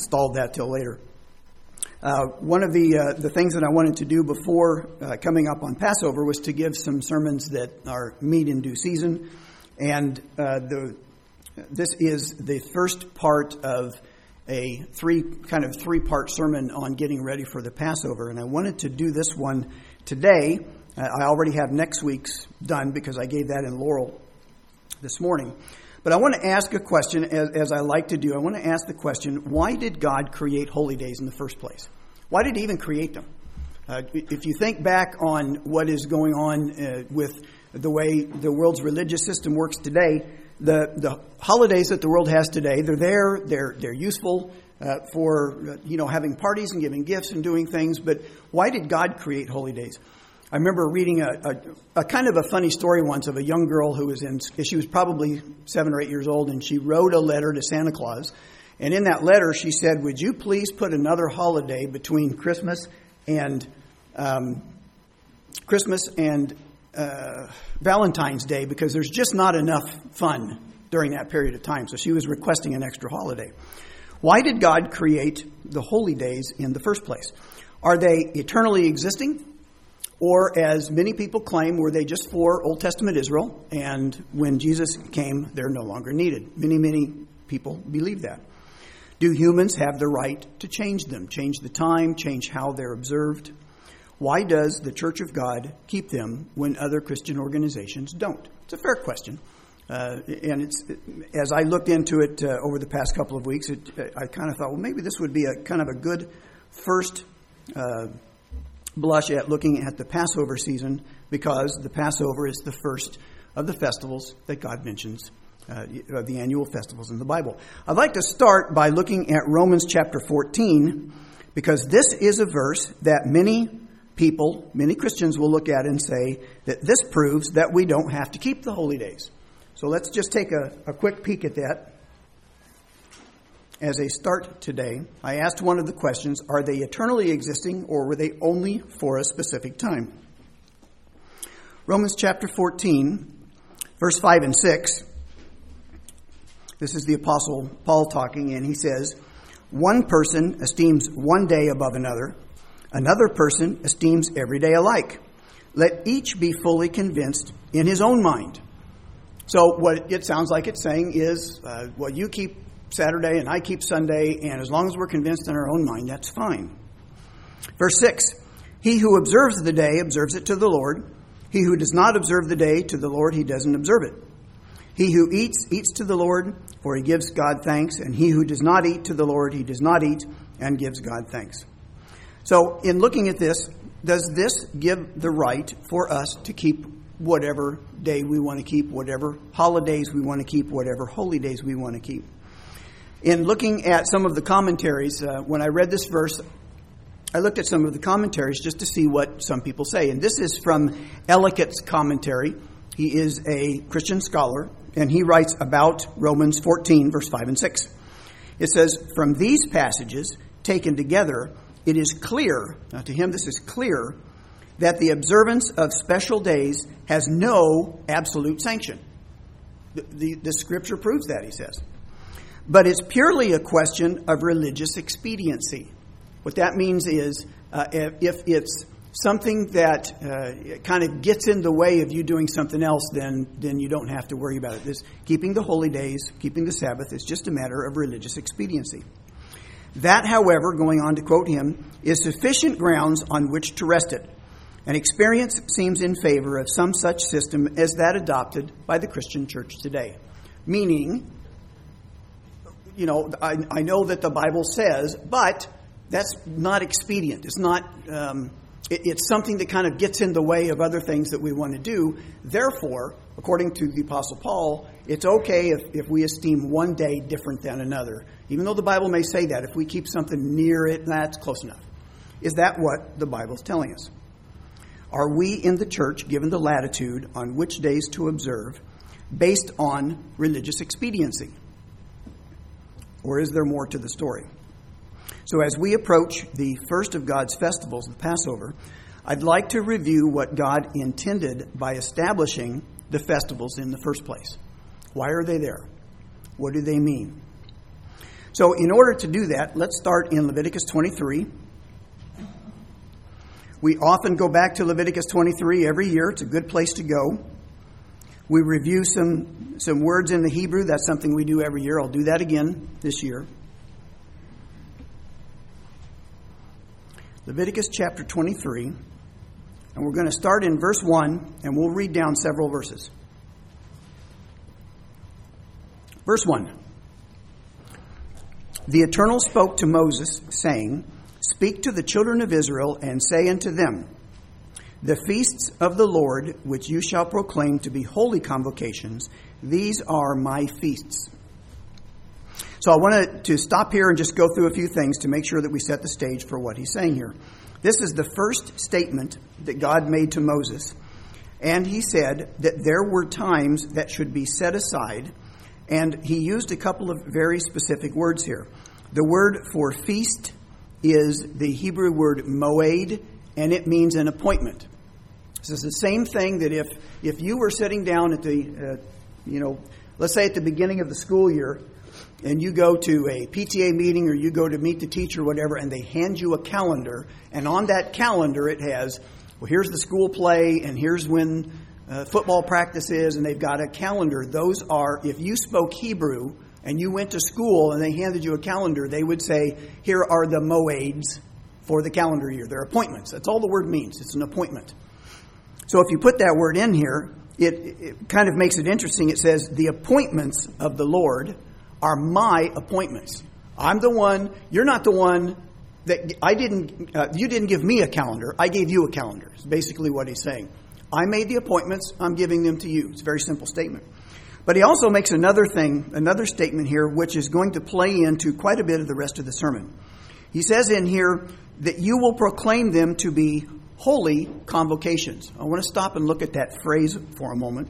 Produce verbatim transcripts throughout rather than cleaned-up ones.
stalled that till later. Uh, one of the uh, the things that I wanted to do before uh, coming up on Passover was to give some sermons that are meet in due season, and uh, the this is the first part of a three kind of three part sermon on getting ready for the Passover, and I wanted to do this one today. Uh, I already have next week's done because I gave that in Laurel this morning. But I want to ask a question, as, as I like to do. I want to ask the question, why did God create holy days in the first place? Why did he even create them? Uh, if you think back on what is going on uh, with the way the world's religious system works today, the, the holidays that the world has today, they're there, they're they're useful uh, for uh, you know having parties and giving gifts and doing things. But why did God create holy days? I remember reading a, a, a kind of a funny story once of a young girl who was in, she was probably seven or eight years old, and she wrote a letter to Santa Claus. And in that letter, she said, would you please put another holiday between Christmas and um, Christmas and uh, Valentine's Day, because there's just not enough fun during that period of time. So she was requesting an extra holiday. Why did God create the holy days in the first place? Are they eternally existing? Or, as many people claim, were they just for Old Testament Israel, and when Jesus came, they're no longer needed? Many, many people believe that. Do humans have the right to change them, change the time, change how they're observed? Why does the Church of God keep them when other Christian organizations don't? It's a fair question. Uh, and it's as I looked into it uh, over the past couple of weeks, it, I kind of thought, well, maybe this would be a kind of a good first uh blush at looking at the Passover season, because the Passover is the first of the festivals that God mentions, uh, the annual festivals in the Bible. I'd like to start by looking at Romans chapter fourteen, because this is a verse that many people, many Christians will look at and say that this proves that we don't have to keep the holy days. So let's just take a, a quick peek at that. As a start today, I asked one of the questions, are they eternally existing, or were they only for a specific time? Romans chapter fourteen, verse five and six. This is the Apostle Paul talking, and he says, one person esteems one day above another. Another person esteems every day alike. Let each be fully convinced in his own mind. So what it sounds like it's saying is, uh, well, you keep Saturday and I keep Sunday, and as long as we're convinced in our own mind, that's fine. Verse six, he who observes the day observes it to the Lord. He who does not observe the day to the Lord, he doesn't observe it. He who eats, eats to the Lord, for he gives God thanks. And he who does not eat to the Lord, he does not eat and gives God thanks. So in looking at this, does this give the right for us to keep whatever day we want to keep, whatever holidays we want to keep, whatever holy days we want to keep? In looking at some of the commentaries, uh, when I read this verse, I looked at some of the commentaries just to see what some people say. And this is from Ellicott's commentary. He is a Christian scholar, and he writes about Romans fourteen, verse five and six. It says, from these passages taken together, it is clear, now to him this is clear, that the observance of special days has no absolute sanction. The, the, the scripture proves that, he says. But it's purely a question of religious expediency. What that means is uh, if it's something that uh, kind of gets in the way of you doing something else, then then you don't have to worry about it. This, keeping the holy days, keeping the Sabbath, is just a matter of religious expediency. That, however, going on to quote him, is sufficient grounds on which to rest it. And experience seems in favor of some such system as that adopted by the Christian church today. Meaning, you know, I, I know that the Bible says, but that's not expedient. It's not. Um, it, it's something that kind of gets in the way of other things that we want to do. Therefore, according to the Apostle Paul, it's okay if, if we esteem one day different than another. Even though the Bible may say that, if we keep something near it, that's close enough. Is that what the Bible's telling us? Are we in the church given the latitude on which days to observe based on religious expediency? Or is there more to the story? So as we approach the first of God's festivals, the Passover, I'd like to review what God intended by establishing the festivals in the first place. Why are they there? What do they mean? So in order to do that, let's start in Leviticus twenty-three. We often go back to Leviticus twenty-three every year. It's a good place to go. We review some, some words in the Hebrew. That's something we do every year. I'll do that again this year. Leviticus chapter twenty-three. And we're going to start in verse one, and we'll read down several verses. Verse one. The Eternal spoke to Moses, saying, Speak to the children of Israel, and say unto them, The feasts of the Lord, which you shall proclaim to be holy convocations, these are my feasts. So I wanted to stop here and just go through a few things to make sure that we set the stage for what he's saying here. This is the first statement that God made to Moses. And he said that there were times that should be set aside. And he used a couple of very specific words here. The word for feast is the Hebrew word moed, and it means an appointment. So it's the same thing that if, if you were sitting down at the, uh, you know, let's say at the beginning of the school year, and you go to a P T A meeting or you go to meet the teacher or whatever, and they hand you a calendar, and on that calendar it has, well, here's the school play, and here's when uh, football practice is, and they've got a calendar. Those are, if you spoke Hebrew and you went to school and they handed you a calendar, they would say, here are the moeds for the calendar year. They're appointments. That's all the word means. It's an appointment. So if you put that word in here, it, it kind of makes it interesting. It says, the appointments of the Lord are my appointments. I'm the one, you're not the one that, I didn't, uh, you didn't give me a calendar, I gave you a calendar. It's basically what he's saying. I made the appointments, I'm giving them to you. It's a very simple statement. But he also makes another thing, another statement here, which is going to play into quite a bit of the rest of the sermon. He says in here that you will proclaim them to be holy convocations. I want to stop and look at that phrase for a moment.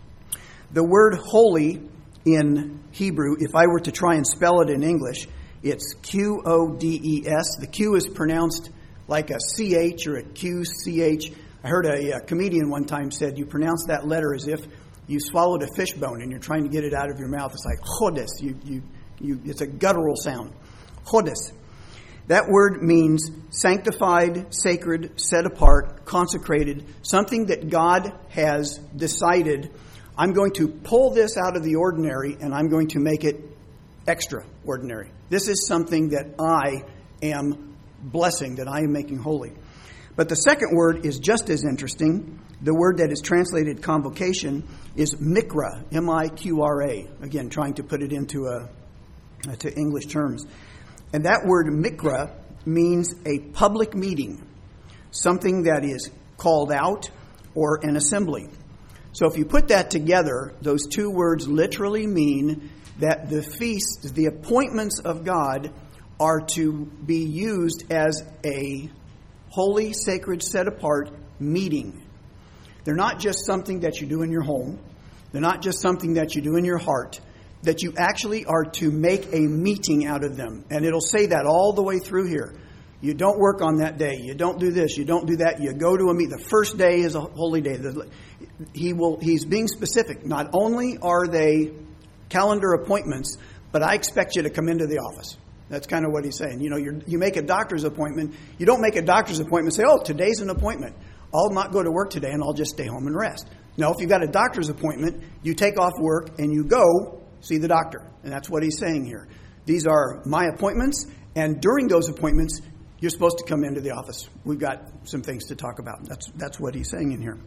The word holy in Hebrew, if I were to try and spell it in English, it's Q O D E S. The Q is pronounced like a C H or a Q C H. I heard a, a comedian one time said you pronounce that letter as if you swallowed a fish bone and you're trying to get it out of your mouth. It's like chodes. You, you, you, it's a guttural sound. Chodes. That word means sanctified, sacred, set apart, consecrated, something that God has decided, I'm going to pull this out of the ordinary and I'm going to make it extraordinary. This is something that I am blessing, that I am making holy. But the second word is just as interesting. The word that is translated convocation is mikra, M I Q R A. Again, trying to put it into a, to English terms. And that word mikra means a public meeting, something that is called out or an assembly. So if you put that together, those two words literally mean that the feasts, the appointments of God, are to be used as a holy, sacred, set-apart meeting. They're not just something that you do in your home. They're not just something that you do in your heart. That you actually are to make a meeting out of them. And it'll say that all the way through here. You don't work on that day. You don't do this. You don't do that. You go to a meeting. The first day is a holy day. He will. He's being specific. Not only are they calendar appointments, but I expect you to come into the office. That's kind of what he's saying. You know, you're, you make a doctor's appointment. You don't make a doctor's appointment and say, oh, today's an appointment. I'll not go to work today and I'll just stay home and rest. No, if you've got a doctor's appointment, you take off work and you go see the doctor. And that's what he's saying here. These are my appointments, and during those appointments, you're supposed to come into the office. We've got some things to talk about. That's that's what he's saying in here.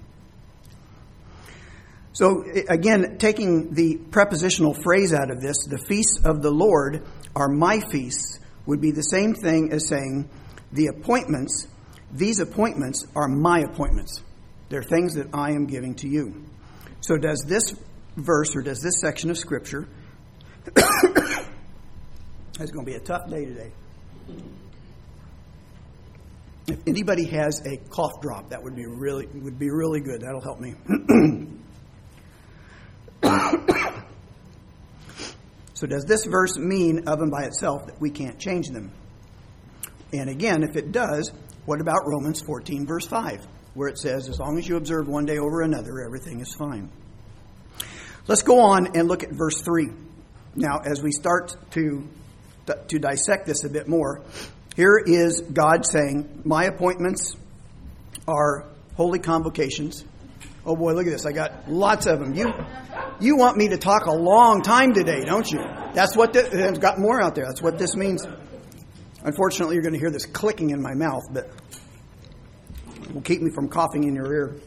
So again, taking the prepositional phrase out of this, the feasts of the Lord are my feasts, would be the same thing as saying the appointments, these appointments are my appointments. They're things that I am giving to you. So does this verse, or does this section of Scripture, it's going to be a tough day today. If anybody has a cough drop, that would be really would be really good. That'll help me. So does this verse mean of and by itself that we can't change them? And again, if it does, what about Romans fourteen, verse five, where it says, as long as you observe one day over another, everything is fine. Let's go on and look at verse three. Now, as we start to to dissect this a bit more. Here is God saying, my appointments are holy convocations. Oh boy, look at this. I got lots of them. You you want me to talk a long time today, don't you? That's what this, I've got more out there. That's what this means. Unfortunately, you're going to hear this clicking in my mouth, but it will keep me from coughing in your ear.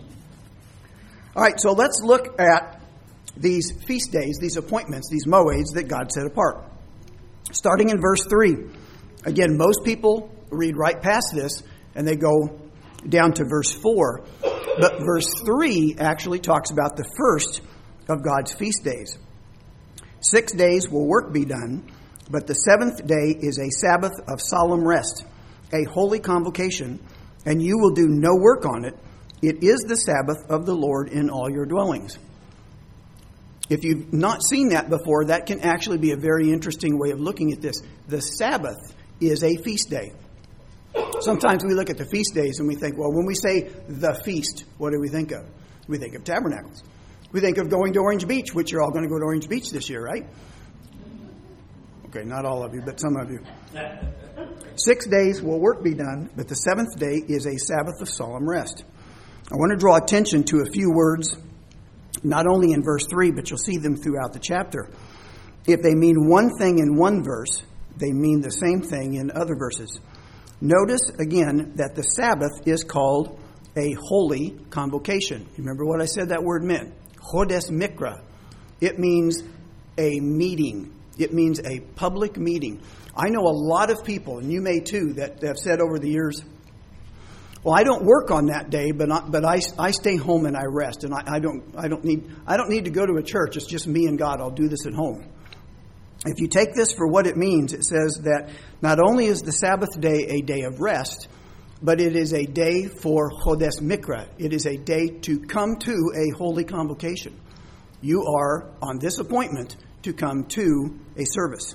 All right, so let's look at these feast days, these appointments, these moeds that God set apart. Starting in verse three. Again, most people read right past this and they go down to verse four. But verse three actually talks about the first of God's feast days. Six days will work be done, but the seventh day is a Sabbath of solemn rest, a holy convocation, and you will do no work on it. It is the Sabbath of the Lord in all your dwellings. If you've not seen that before, that can actually be a very interesting way of looking at this. The Sabbath is a feast day. Sometimes we look at the feast days and we think, well, when we say the feast, what do we think of? We think of tabernacles. We think of going to Orange Beach, which you're all going to go to Orange Beach this year, right? Okay, not all of you, but some of you. Six days will work be done, but the seventh day is a Sabbath of solemn rest. I want to draw attention to a few words, not only in verse three, but you'll see them throughout the chapter. If they mean one thing in one verse, they mean the same thing in other verses. Notice again that the Sabbath is called a holy convocation. Remember what I said that word meant? Chodes Mikra. It means a meeting. It means a public meeting. I know a lot of people, and you may too, that have said over the years, well, I don't work on that day, but I, but I, I stay home and I rest, and I, I don't I don't need I don't need to go to a church. It's just me and God. I'll do this at home. If you take this for what it means, it says that not only is the Sabbath day a day of rest, but it is a day for Chodes Mikra. It is a day to come to a holy convocation. You are on this appointment to come to a service.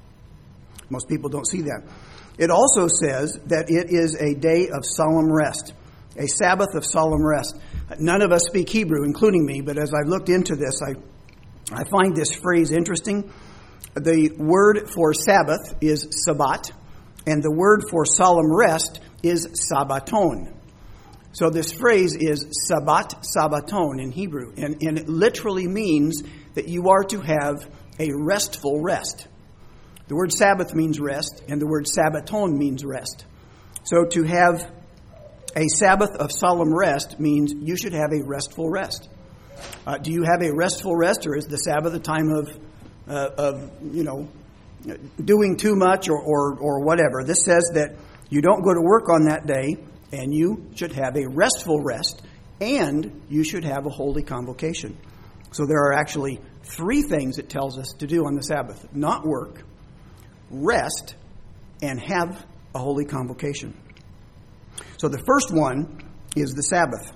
Most people don't see that. It also says that it is a day of solemn rest, a Sabbath of solemn rest. None of us speak Hebrew, including me, but as I've looked into this, I, I find this phrase interesting. The word for Sabbath is Sabbat, and the word for solemn rest is Sabbaton. So this phrase is Sabbat, Sabbaton in Hebrew, and, and it literally means that you are to have a restful rest. The word Sabbath means rest, and the word Sabbaton means rest. So to have a Sabbath of solemn rest means you should have a restful rest. Uh, do you have a restful rest, or is the Sabbath a time of, uh, of you know, doing too much or, or, or whatever? This says that you don't go to work on that day, and you should have a restful rest, and you should have a holy convocation. So there are actually three things it tells us to do on the Sabbath: not work, rest, and have a holy convocation. So the first one is the Sabbath.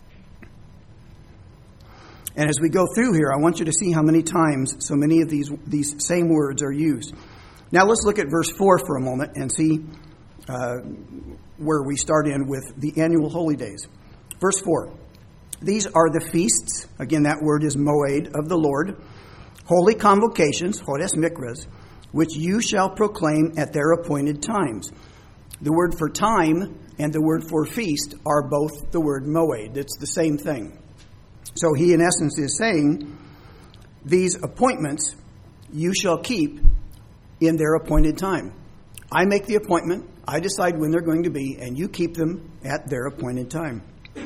And as we go through here, I want you to see how many times so many of these, these same words are used. Now let's look at verse four for a moment and see uh, where we start in with the annual holy days. Verse four. These are the feasts, again that word is moed, of the Lord, holy convocations, Chodes Mikras, which you shall proclaim at their appointed times. The word for time and the word for feast are both the word moed. It's the same thing. So he in essence is saying, these appointments you shall keep in their appointed time. I make the appointment, I decide when they're going to be, and you keep them at their appointed time.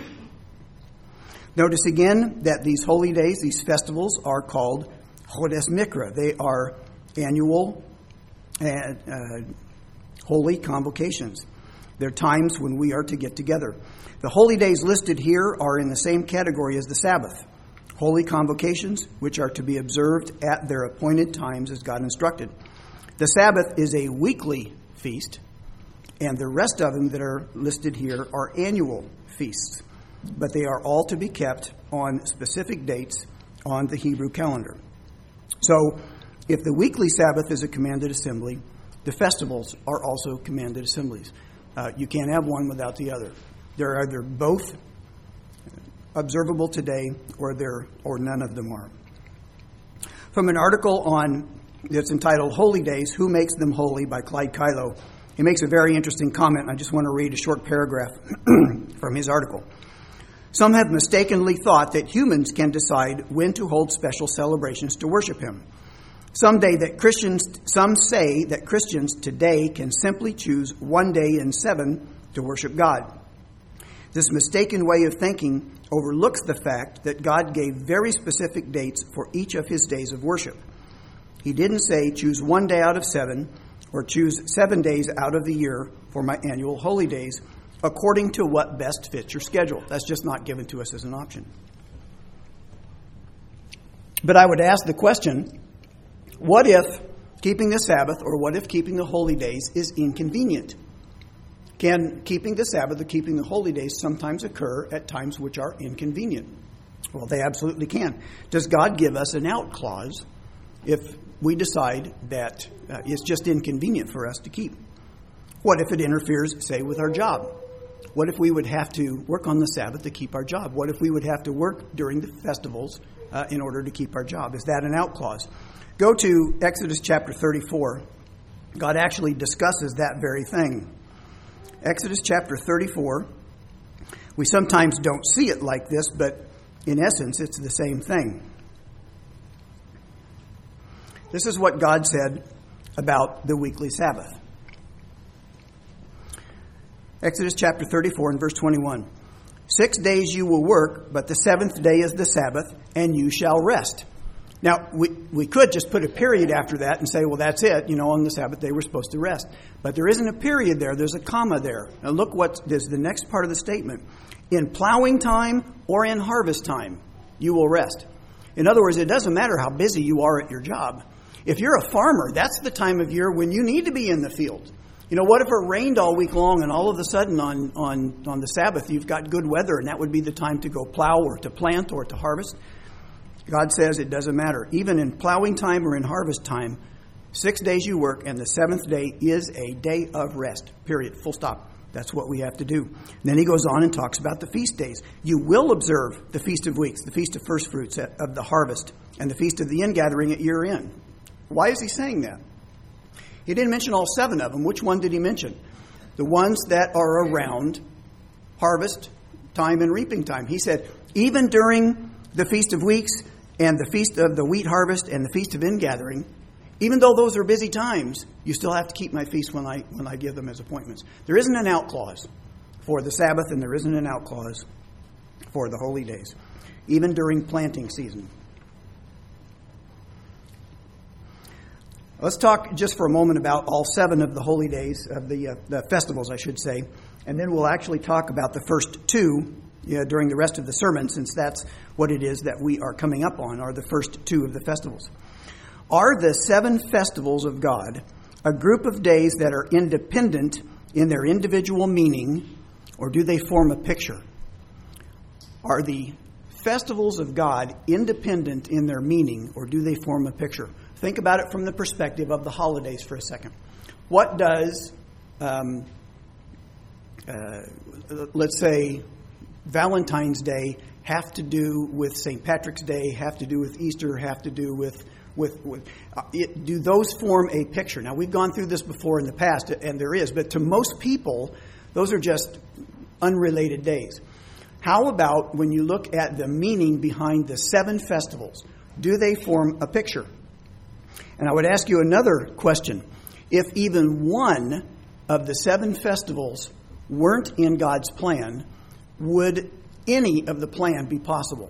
Notice again that these holy days, these festivals, are called Chodes Mikra. They are annual and uh, holy convocations. They're times when we are to get together. The holy days listed here are in the same category as the Sabbath. Holy convocations, which are to be observed at their appointed times as God instructed. The Sabbath is a weekly feast, and the rest of them that are listed here are annual feasts. But they are all to be kept on specific dates on the Hebrew calendar. So, if the weekly Sabbath is a commanded assembly, the festivals are also commanded assemblies. Uh, you can't have one without the other. They're either both observable today, or they're or none of them are. From an article on It's entitled Holy Days, Who Makes Them Holy by Clyde Kylo. He makes a very interesting comment. I just want to read a short paragraph from his article. Some have mistakenly thought that humans can decide when to hold special celebrations to worship him. Some day that Christians, some say that Christians today can simply choose one day in seven to worship God. This mistaken way of thinking overlooks the fact that God gave very specific dates for each of his days of worship. He didn't say choose one day out of seven or choose seven days out of the year for my annual holy days according to what best fits your schedule. That's just not given to us as an option. But I would ask the question, what if keeping the Sabbath or what if keeping the holy days is inconvenient? Can keeping the Sabbath or keeping the holy days sometimes occur at times which are inconvenient? Well, they absolutely can. Does God give us an out clause if we decide that uh, it's just inconvenient for us to keep? What if it interferes, say, with our job? What if we would have to work on the Sabbath to keep our job? What if we would have to work during the festivals uh, in order to keep our job? Is that an out clause? Go to Exodus chapter thirty-four. God actually discusses that very thing. Exodus chapter thirty-four. We sometimes don't see it like this, but in essence, it's the same thing. This is what God said about the weekly Sabbath. Exodus chapter thirty-four and verse twenty-one. Six days you will work, but the seventh day is the Sabbath, and you shall rest. Now, we, we could just put a period after that and say, well, that's it. You know, on the Sabbath day we're supposed to rest. But there isn't a period there. There's a comma there. Now look what is the next part of the statement. In plowing time or in harvest time, you will rest. In other words, it doesn't matter how busy you are at your job. If you're a farmer, that's the time of year when you need to be in the field. You know, what if it rained all week long and all of a sudden on, on, on the Sabbath you've got good weather and that would be the time to go plow or to plant or to harvest? God says it doesn't matter. Even in plowing time or in harvest time, six days you work and the seventh day is a day of rest. Period. Full stop. That's what we have to do. And then he goes on and talks about the feast days. You will observe the Feast of Weeks, the Feast of First Fruits of the harvest, and the Feast of the Ingathering at year end. Why is he saying that? He didn't mention all seven of them. Which one did he mention? The ones that are around harvest time and reaping time. He said, even during the Feast of Weeks and the Feast of the Wheat Harvest and the Feast of Ingathering, even though those are busy times, you still have to keep my feast when I when I give them as appointments. There isn't an out clause for the Sabbath, and there isn't an out clause for the holy days, even during planting season. Let's talk just for a moment about all seven of the holy days, of the, uh, the festivals, I should say, and then we'll actually talk about the first two yeah, during the rest of the sermon, since that's what it is that we are coming up on, are the first two of the festivals. Are the seven festivals of God a group of days that are independent in their individual meaning, or do they form a picture? Are the festivals of God independent in their meaning, or do they form a picture? Think about it from the perspective of the holidays for a second. What does, um, uh, let's say, Valentine's Day have to do with Saint Patrick's Day, have to do with Easter, have to do with, with, with uh, it, do those form a picture? Now, we've gone through this before in the past, and there is, but to most people, those are just unrelated days. How about when you look at the meaning behind the seven festivals? Do they form a picture? And I would ask you another question. If even one of the seven festivals weren't in God's plan, would any of the plan be possible?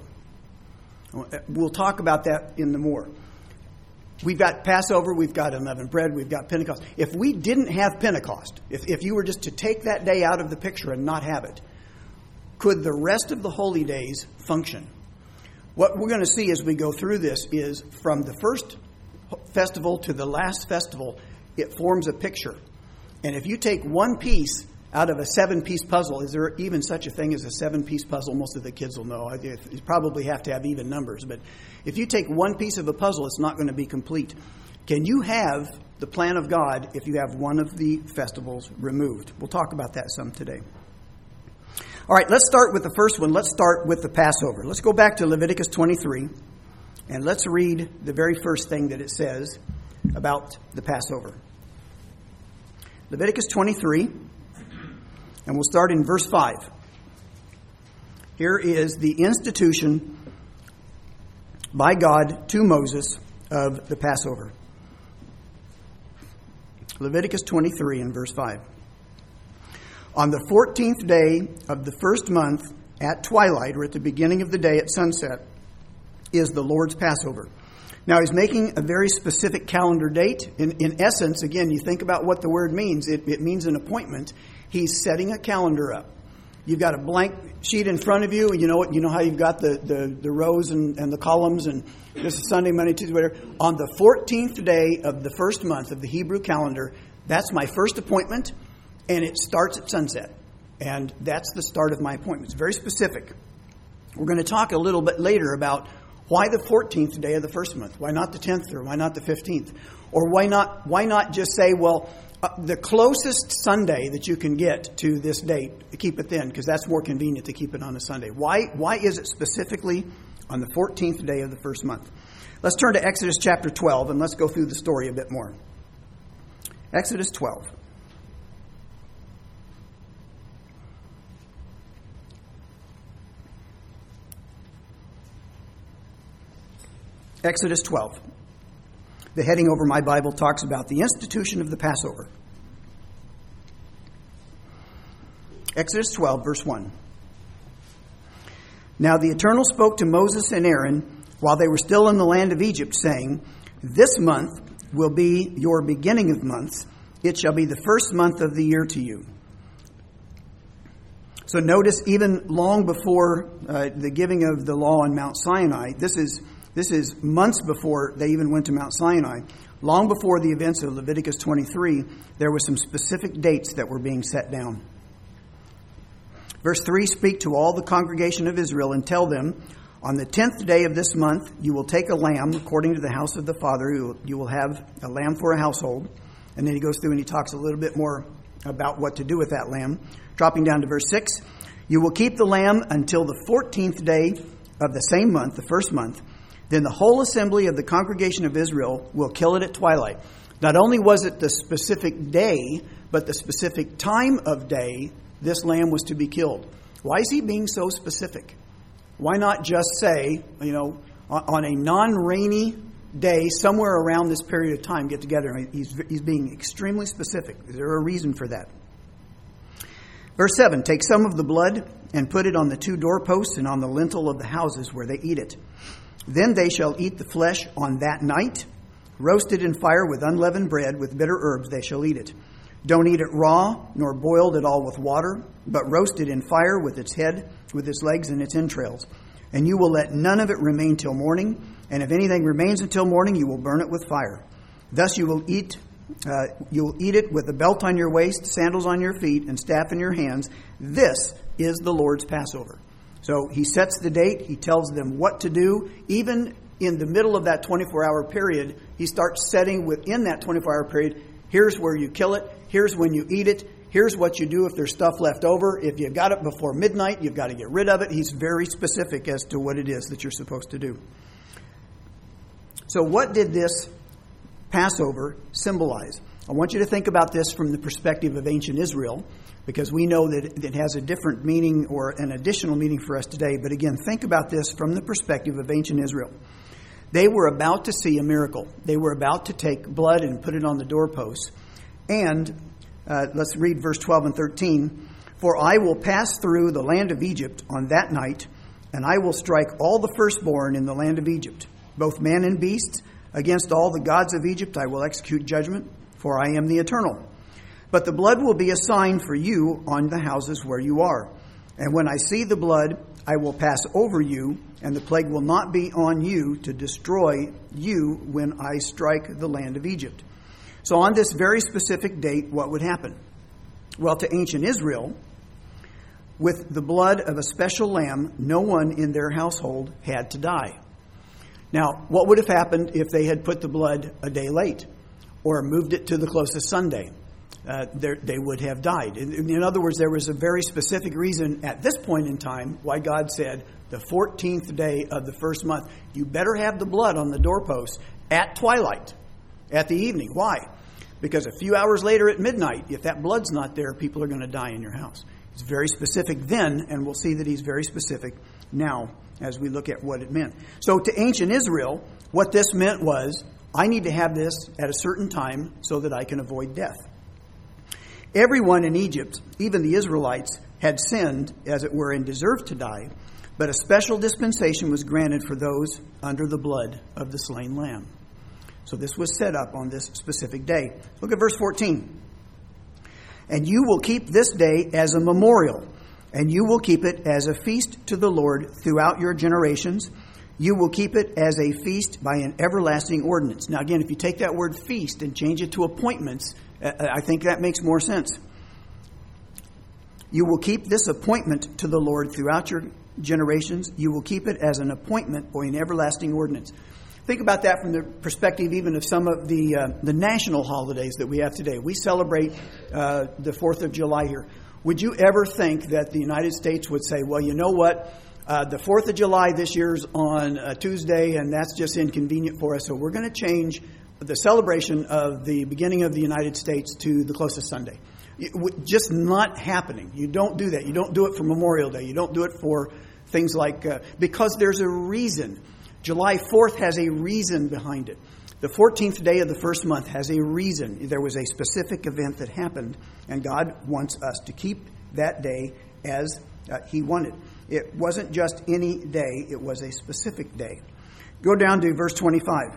We'll talk about that in the more. We've got Passover, we've got unleavened bread, we've got Pentecost. If we didn't have Pentecost, if, if you were just to take that day out of the picture and not have it, could the rest of the holy days function? What we're going to see as we go through this is from the first festival to the last festival, it forms a picture. And if you take one piece out of a seven-piece puzzle, is there even such a thing as a seven-piece puzzle? Most of the kids will know. You probably have to have even numbers. But if you take one piece of a puzzle, it's not going to be complete. Can you have the plan of God if you have one of the festivals removed? We'll talk about that some today. All right, let's start with the first one. Let's start with the Passover. Let's go back to Leviticus twenty-three, and let's read the very first thing that it says about the Passover. Leviticus twenty-three, and we'll start in verse five. Here is the institution by God to Moses of the Passover. Leviticus twenty-three and verse five. On the fourteenth day of the first month at twilight, or at the beginning of the day at sunset, is the Lord's Passover. Now, he's making a very specific calendar date. In, in essence, again, you think about what the word means. It, it means an appointment. He's setting a calendar up. You've got a blank sheet in front of you, and you know what? You know how you've got the, the, the rows and, and the columns, and this is Sunday, Monday, Tuesday, whatever. On the fourteenth day of the first month of the Hebrew calendar, that's my first appointment, and it starts at sunset. And that's the start of my appointment. It's very specific. We're going to talk a little bit later about why the fourteenth day of the first month? Why not the tenth, or why not the fifteenth? Or why not why not just say, well, uh, the closest Sunday that you can get to this date, keep it then, because that's more convenient to keep it on a Sunday. Why why is it specifically on the fourteenth day of the first month? Let's turn to Exodus chapter twelve, and let's go through the story a bit more. Exodus twelve. Exodus twelve. The heading over my Bible talks about the institution of the Passover. Exodus twelve, verse one. Now the Eternal spoke to Moses and Aaron while they were still in the land of Egypt, saying, This month will be your beginning of months. It shall be the first month of the year to you. So notice, even long before uh, the giving of the law on Mount Sinai, this is This is months before they even went to Mount Sinai. Long before the events of Leviticus twenty-three, there were some specific dates that were being set down. Verse three, Speak to all the congregation of Israel and tell them, on the tenth day of this month you will take a lamb according to the house of the father. You will have a lamb for a household. And then he goes through and he talks a little bit more about what to do with that lamb. Dropping down to verse six, You will keep the lamb until the fourteenth day of the same month, the first month. Then the whole assembly of the congregation of Israel will kill it at twilight. Not only was it the specific day, but the specific time of day this lamb was to be killed. Why is he being so specific? Why not just say, you know, on a non-rainy day, somewhere around this period of time, get together? He's, he's being extremely specific. Is there a reason for that? Verse seven, Take some of the blood and put it on the two doorposts and on the lintel of the houses where they eat it. Then they shall eat the flesh on that night, roasted in fire with unleavened bread, with bitter herbs they shall eat it. Don't eat it raw, nor boiled at all with water, but roast it in fire with its head, with its legs and its entrails. And you will let none of it remain till morning, and if anything remains until morning, you will burn it with fire. Thus you will eat uh, you will eat it with a belt on your waist, sandals on your feet, and staff in your hands. This is the Lord's Passover. So he sets the date. He tells them what to do. Even in the middle of that twenty-four hour period, he starts setting within that twenty-four hour period, here's where you kill it. Here's when you eat it. Here's what you do if there's stuff left over. If you've got it before midnight, you've got to get rid of it. He's very specific as to what it is that you're supposed to do. So what did this Passover symbolize? I want you to think about this from the perspective of ancient Israel, because we know that it has a different meaning or an additional meaning for us today. But again, think about this from the perspective of ancient Israel. They were about to see a miracle. They were about to take blood and put it on the doorposts. And uh, let's read verse twelve and thirteen. For I will pass through the land of Egypt on that night, and I will strike all the firstborn in the land of Egypt, both man and beast. Against all the gods of Egypt I will execute judgment, for I am the Eternal. But the blood will be a sign for you on the houses where you are. And when I see the blood, I will pass over you, and the plague will not be on you to destroy you when I strike the land of Egypt. So on this very specific date, what would happen? Well, to ancient Israel, with the blood of a special lamb, no one in their household had to die. Now, what would have happened if they had put the blood a day late or moved it to the closest Sunday? Uh, they would have died. In, in other words, there was a very specific reason at this point in time why God said the fourteenth day of the first month, you better have the blood on the doorpost at twilight. at the evening. Why? Because a few hours later at midnight, if that blood's not there, people are going to die in your house. He's very specific then, and we'll see that he's very specific now as we look at what it meant. So to ancient Israel, what this meant was, I need to have this at a certain time so that I can avoid death. Everyone in Egypt, even the Israelites, had sinned, as it were, and deserved to die, but a special dispensation was granted for those under the blood of the slain lamb. So this was set up on this specific day. Look at verse fourteen. And you will keep this day as a memorial, and you will keep it as a feast to the Lord throughout your generations. You will keep it as a feast by an everlasting ordinance. Now again, if you take that word feast and change it to appointments, I think that makes more sense. You will keep this appointment to the Lord throughout your generations. You will keep it as an appointment or an everlasting ordinance. Think about that from the perspective even of some of the uh, the national holidays that we have today. We celebrate uh, the fourth of July here. Would you ever think that the United States would say, well, you know what? Uh, the fourth of July this year's on a Tuesday, and that's just inconvenient for us, so we're going to change the celebration of the beginning of the United States to the closest Sunday. It, just not happening. You don't do that. You don't do it for Memorial Day. You don't do it for things like, uh, because there's a reason. July fourth has a reason behind it. The fourteenth day of the first month has a reason. There was a specific event that happened, and God wants us to keep that day as uh, He wanted. It wasn't just any day, it was a specific day. Go down to verse twenty-five.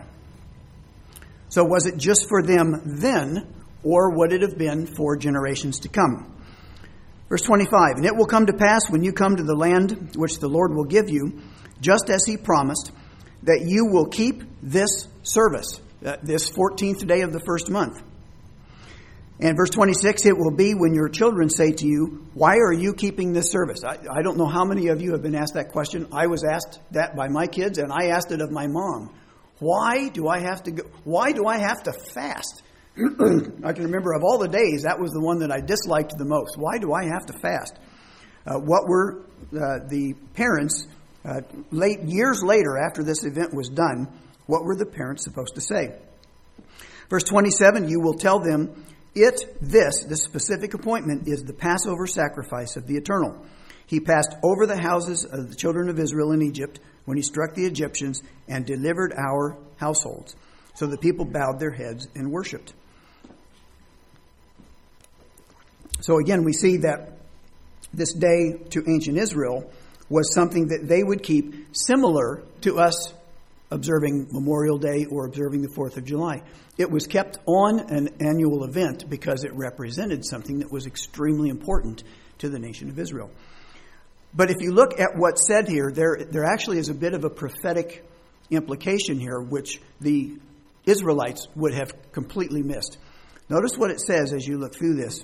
So was it just for them then, or would it have been for generations to come? Verse twenty-five, and it will come to pass when you come to the land which the Lord will give you, just as He promised, that you will keep this service, uh, this fourteenth day of the first month. And verse twenty-six, it will be when your children say to you, why are you keeping this service? I, I don't know how many of you have been asked that question. I was asked that by my kids, and I asked it of my mom. Why do I have to go? Why do I have to fast? I can remember of all the days, that was the one that I disliked the most. Why do I have to fast? Uh, what were uh, the parents, uh, late years later after this event was done, what were the parents supposed to say? Verse twenty-seven, you will tell them, it, this, this specific appointment is the Passover sacrifice of the Eternal. He passed over the houses of the children of Israel in Egypt when he struck the Egyptians and delivered our households. So the people bowed their heads and worshipped. So again, we see that this day to ancient Israel was something that they would keep similar to us observing Memorial Day or observing the fourth of July. It was kept on an annual event because it represented something that was extremely important to the nation of Israel. But if you look at what's said here, there, there actually is a bit of a prophetic implication here, which the Israelites would have completely missed. Notice what it says as you look through this.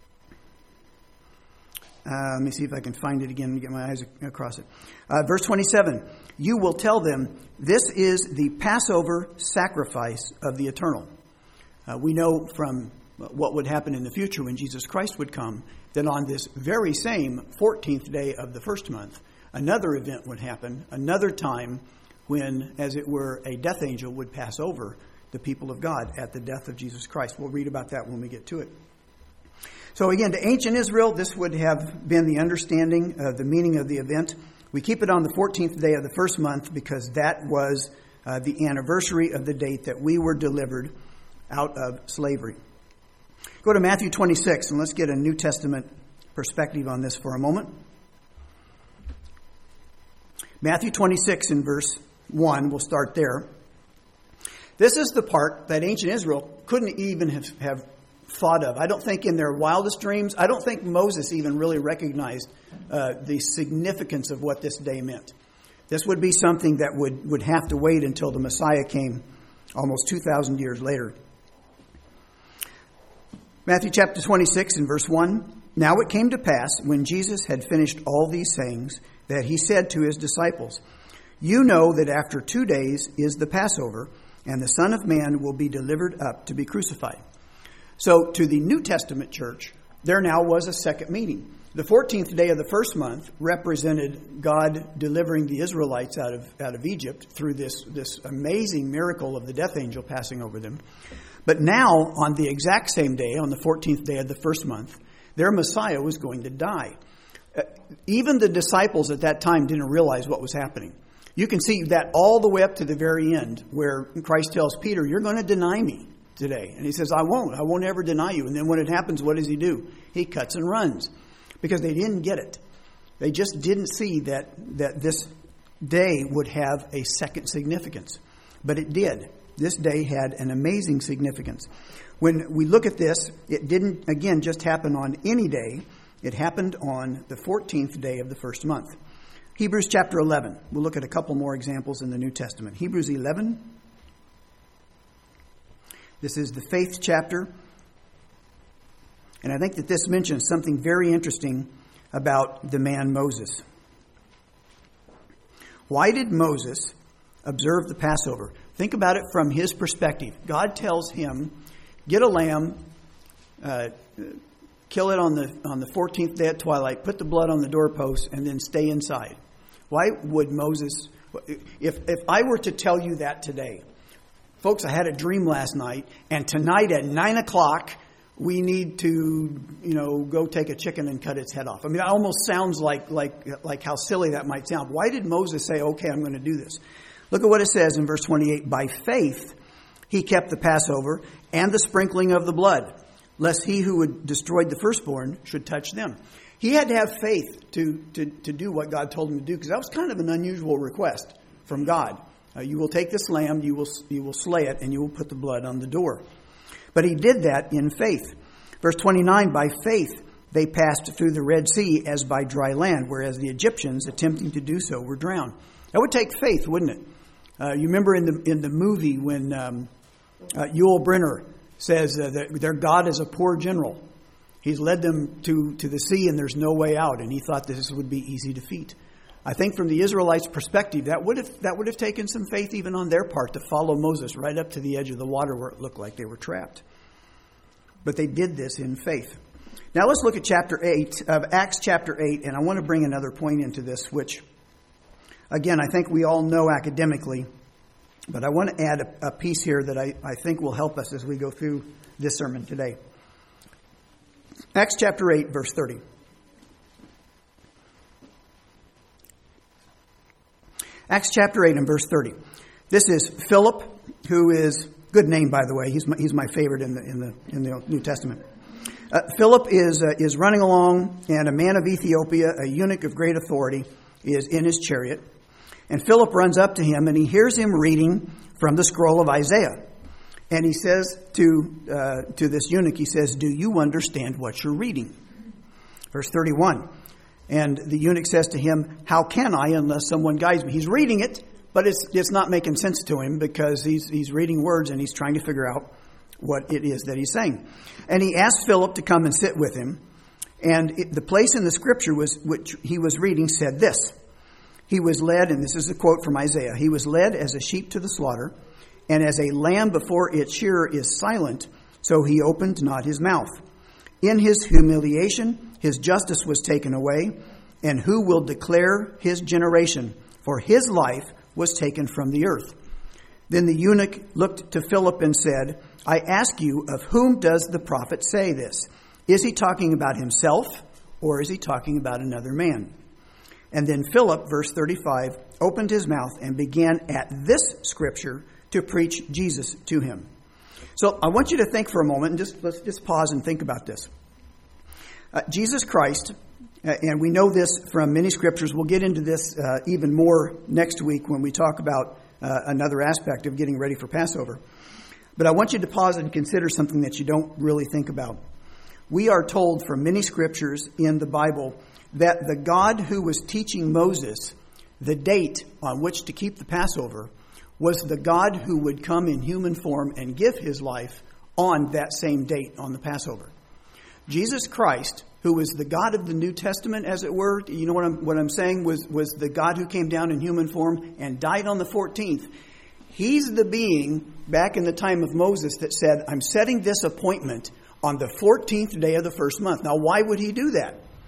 Uh, let me see if I can find it again and get my eyes across it. Uh, verse twenty-seven, you will tell them, this is the Passover sacrifice of the Eternal. Uh, we know from what would happen in the future when Jesus Christ would come, that on this very same fourteenth day of the first month, another event would happen, another time when, as it were, a death angel would pass over the people of God at the death of Jesus Christ. We'll read about that when we get to it. So again, to ancient Israel, this would have been the understanding of the meaning of the event. We keep it on the fourteenth day of the first month because that was uh, the anniversary of the date that we were delivered out of slavery. Go to Matthew twenty-six, and let's get a New Testament perspective on this for a moment. Matthew twenty-six in verse one, we'll start there. This is the part that ancient Israel couldn't even have, have thought of. I don't think in their wildest dreams, I don't think Moses even really recognized uh, the significance of what this day meant. This would be something that would, would have to wait until the Messiah came almost two thousand years later. Matthew chapter twenty-six and verse one. Now it came to pass, when Jesus had finished all these sayings, that he said to his disciples, you know that after two days is the Passover, and the Son of Man will be delivered up to be crucified. So to the New Testament church, there now was a second meaning. The fourteenth day of the first month represented God delivering the Israelites out of out of Egypt through this, this amazing miracle of the death angel passing over them. But now, on the exact same day, on the fourteenth day of the first month, their Messiah was going to die. Uh, even the disciples at that time didn't realize what was happening. You can see that all the way up to the very end, where Christ tells Peter, "You're going to deny me today." And he says, "I won't. I won't ever deny you." And then when it happens, what does he do? He cuts and runs. Because they didn't get it. They just didn't see that, that this day would have a second significance. But it did. This day had an amazing significance. When we look at this, it didn't, again, just happen on any day. It happened on the fourteenth day of the first month. Hebrews chapter eleven. We'll look at a couple more examples in the New Testament. Hebrews eleven. This is the faith chapter. And I think that this mentions something very interesting about the man Moses. Why did Moses observe the Passover? Think about it from his perspective. God tells him, get a lamb, uh, kill it on the on the fourteenth day at twilight, put the blood on the doorpost, and then stay inside. Why would Moses, if if I were to tell you that today, folks, I had a dream last night, and tonight at nine o'clock, we need to, you know, go take a chicken and cut its head off. I mean, it almost sounds like like like how silly that might sound. Why did Moses say, okay, I'm going to do this? Look at what it says in verse twenty-eight. By faith, he kept the Passover and the sprinkling of the blood, lest he who had destroyed the firstborn should touch them. He had to have faith to, to, to do what God told him to do, because that was kind of an unusual request from God. Uh, you will take this lamb, you will you will slay it, and you will put the blood on the door. But he did that in faith. Verse twenty-nine, by faith they passed through the Red Sea as by dry land, whereas the Egyptians, attempting to do so, were drowned. That would take faith, wouldn't it? Uh, you remember in the in the movie when um, uh, Yul Brynner says uh, that their God is a poor general. He's led them to, to the sea and there's no way out, and he thought this would be easy defeat. I think from the Israelites' perspective, that would have that would have taken some faith even on their part to follow Moses right up to the edge of the water where it looked like they were trapped. But they did this in faith. Now let's look at chapter eight of Acts chapter eight, and I want to bring another point into this, which, again, I think we all know academically, but I want to add a, a piece here that I, I think will help us as we go through this sermon today. Acts chapter eight, verse thirty. Acts chapter eight and verse thirty. This is Philip, who is, good name by the way, he's my, he's my favorite in the in the in the New Testament. Uh, Philip is uh, is running along, and a man of Ethiopia, a eunuch of great authority, is in his chariot. And Philip runs up to him, and he hears him reading from the scroll of Isaiah. And he says to uh, to this eunuch, he says, "Do you understand what you're reading?" Verse thirty-one. And the eunuch says to him, "How can I unless someone guides me?" He's reading it, but it's it's not making sense to him because he's he's reading words and he's trying to figure out what it is that he's saying. And he asked Philip to come and sit with him. And it, the place in the scripture was which he was reading said this. He was led, and this is a quote from Isaiah, he was led as a sheep to the slaughter, and as a lamb before its shearer is silent, so he opened not his mouth. In his humiliation, his justice was taken away, and who will declare his generation? For his life was taken from the earth. Then the eunuch looked to Philip and said, "I ask you, of whom does the prophet say this? Is he talking about himself, or is he talking about another man?" And then Philip, verse thirty-five, opened his mouth and began at this scripture to preach Jesus to him. So I want you to think for a moment, and just let's just pause and think about this. Uh, Jesus Christ, uh, and we know this from many scriptures. We'll get into this uh, even more next week when we talk about uh, another aspect of getting ready for Passover. But I want you to pause and consider something that you don't really think about. We are told from many scriptures in the Bible that the God who was teaching Moses the date on which to keep the Passover was the God who would come in human form and give his life on that same date on the Passover. Jesus Christ, who was the God of the New Testament, as it were, you know what I'm, what I'm saying, was, was the God who came down in human form and died on the fourteenth. He's the being back in the time of Moses that said, "I'm setting this appointment on the fourteenth day of the first month." Now, why would he do that?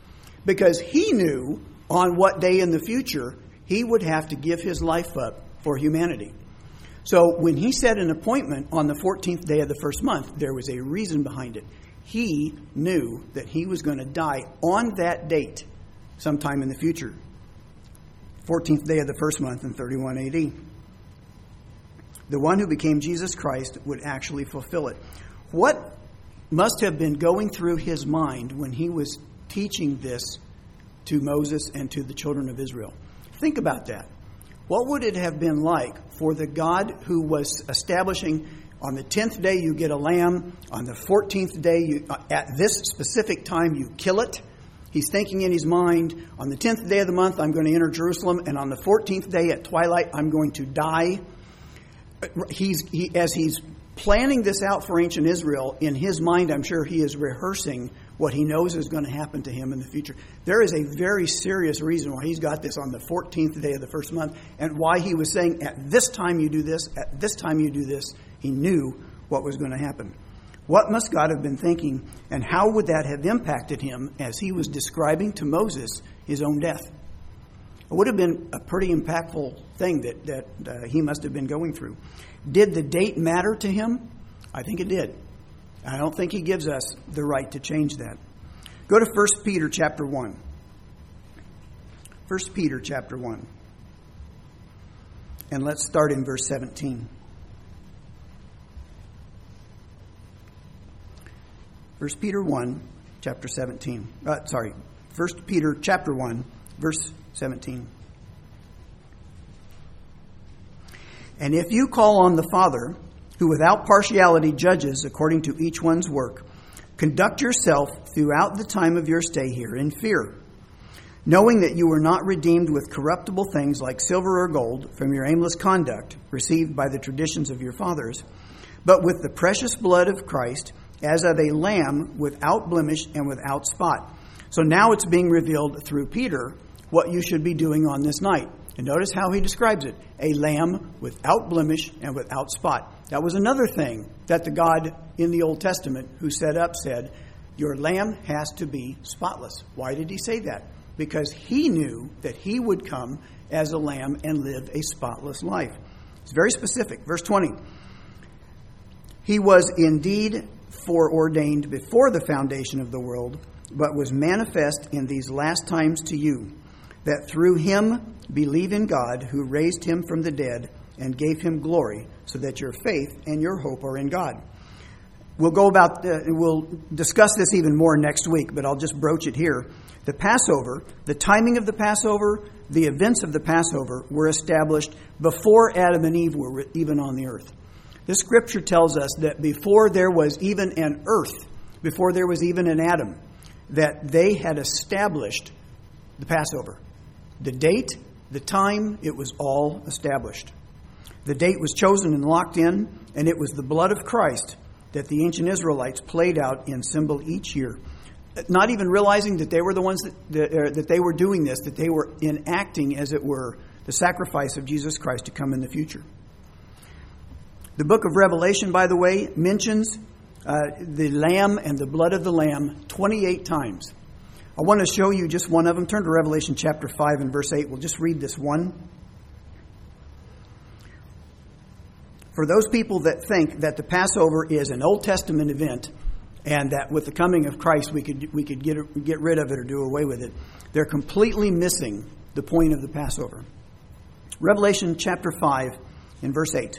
because he knew on what day in the future he would have to give his life up for humanity. So when he set an appointment on the fourteenth day of the first month, there was a reason behind it. He knew that he was going to die on that date sometime in the future. fourteenth day of the first month in thirty-one A D. The one who became Jesus Christ would actually fulfill it. What must have been going through his mind when he was teaching this to Moses and to the children of Israel? Think about that. What would it have been like for the God who was establishing on the tenth day you get a lamb, on the fourteenth day you, at this specific time you kill it? He's thinking in his mind, on the tenth day of the month I'm going to enter Jerusalem, and on the fourteenth day at twilight I'm going to die. He's he, as he's planning this out for ancient Israel, in his mind I'm sure he is rehearsing what he knows is going to happen to him in the future. There is a very serious reason why he's got this on the fourteenth day of the first month, and why he was saying, at this time you do this, at this time you do this. He knew what was going to happen. What must God have been thinking, and how would that have impacted him as he was describing to Moses his own death? It would have been a pretty impactful thing that, that uh, he must have been going through. Did the date matter to him? I think it did. I don't think he gives us the right to change that. Go to First Peter chapter one. First Peter chapter one. And let's start in verse seventeen. First Peter one, chapter seventeen. Uh, sorry, First Peter chapter one, verse seventeen. And if you call on the Father, who without partiality judges according to each one's work, conduct yourself throughout the time of your stay here in fear, knowing that you were not redeemed with corruptible things like silver or gold from your aimless conduct received by the traditions of your fathers, but with the precious blood of Christ, as of a lamb without blemish and without spot. So now it's being revealed through Peter what you should be doing on this night. And notice how he describes it. A lamb without blemish and without spot. That was another thing that the God in the Old Testament who set up said, your lamb has to be spotless. Why did he say that? Because he knew that he would come as a lamb and live a spotless life. It's very specific. Verse twenty. He was indeed foreordained before the foundation of the world, but was manifest in these last times to you, that through him believe in God, who raised him from the dead and gave him glory, so that your faith and your hope are in God. We'll go about, uh, we'll discuss this even more next week, but I'll just broach it here. The Passover, the timing of the Passover, the events of the Passover were established before Adam and Eve were even on the earth. This scripture tells us that before there was even an earth, before there was even an Adam, that they had established the Passover. The date, the time, it was all established. The date was chosen and locked in, and it was the blood of Christ that the ancient Israelites played out in symbol each year. Not even realizing that they were the ones that, that, uh, that they were doing this, that they were enacting, as it were, the sacrifice of Jesus Christ to come in the future. The book of Revelation, by the way, mentions uh, the lamb and the blood of the lamb twenty-eight times. I want to show you just one of them. Turn to Revelation chapter five and verse eight. We'll just read this one. For those people that think that the Passover is an Old Testament event and that with the coming of Christ we could we could get get rid of it or do away with it, they're completely missing the point of the Passover. Revelation chapter five and verse eight.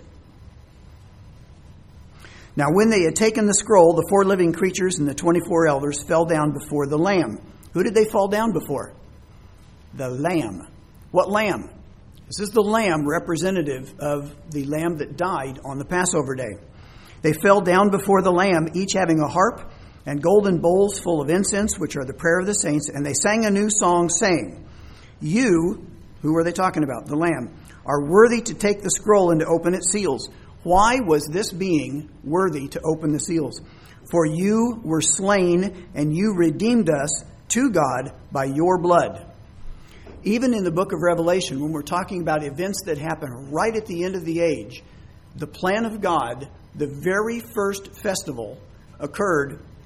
Now when they had taken the scroll, the four living creatures and the twenty-four elders fell down before the Lamb. Who did they fall down before? The Lamb. What Lamb? This is the Lamb representative of the Lamb that died on the Passover day. They fell down before the Lamb, each having a harp and golden bowls full of incense, which are the prayer of the saints. And they sang a new song, saying, You, who are they talking about? The Lamb, are worthy to take the scroll and to open its seals. Why was this being worthy to open the seals? For you were slain, and you redeemed us to God by your blood. Even in the book of Revelation, when we're talking about events that happen right at the end of the age, the plan of God, the very first festival, occurred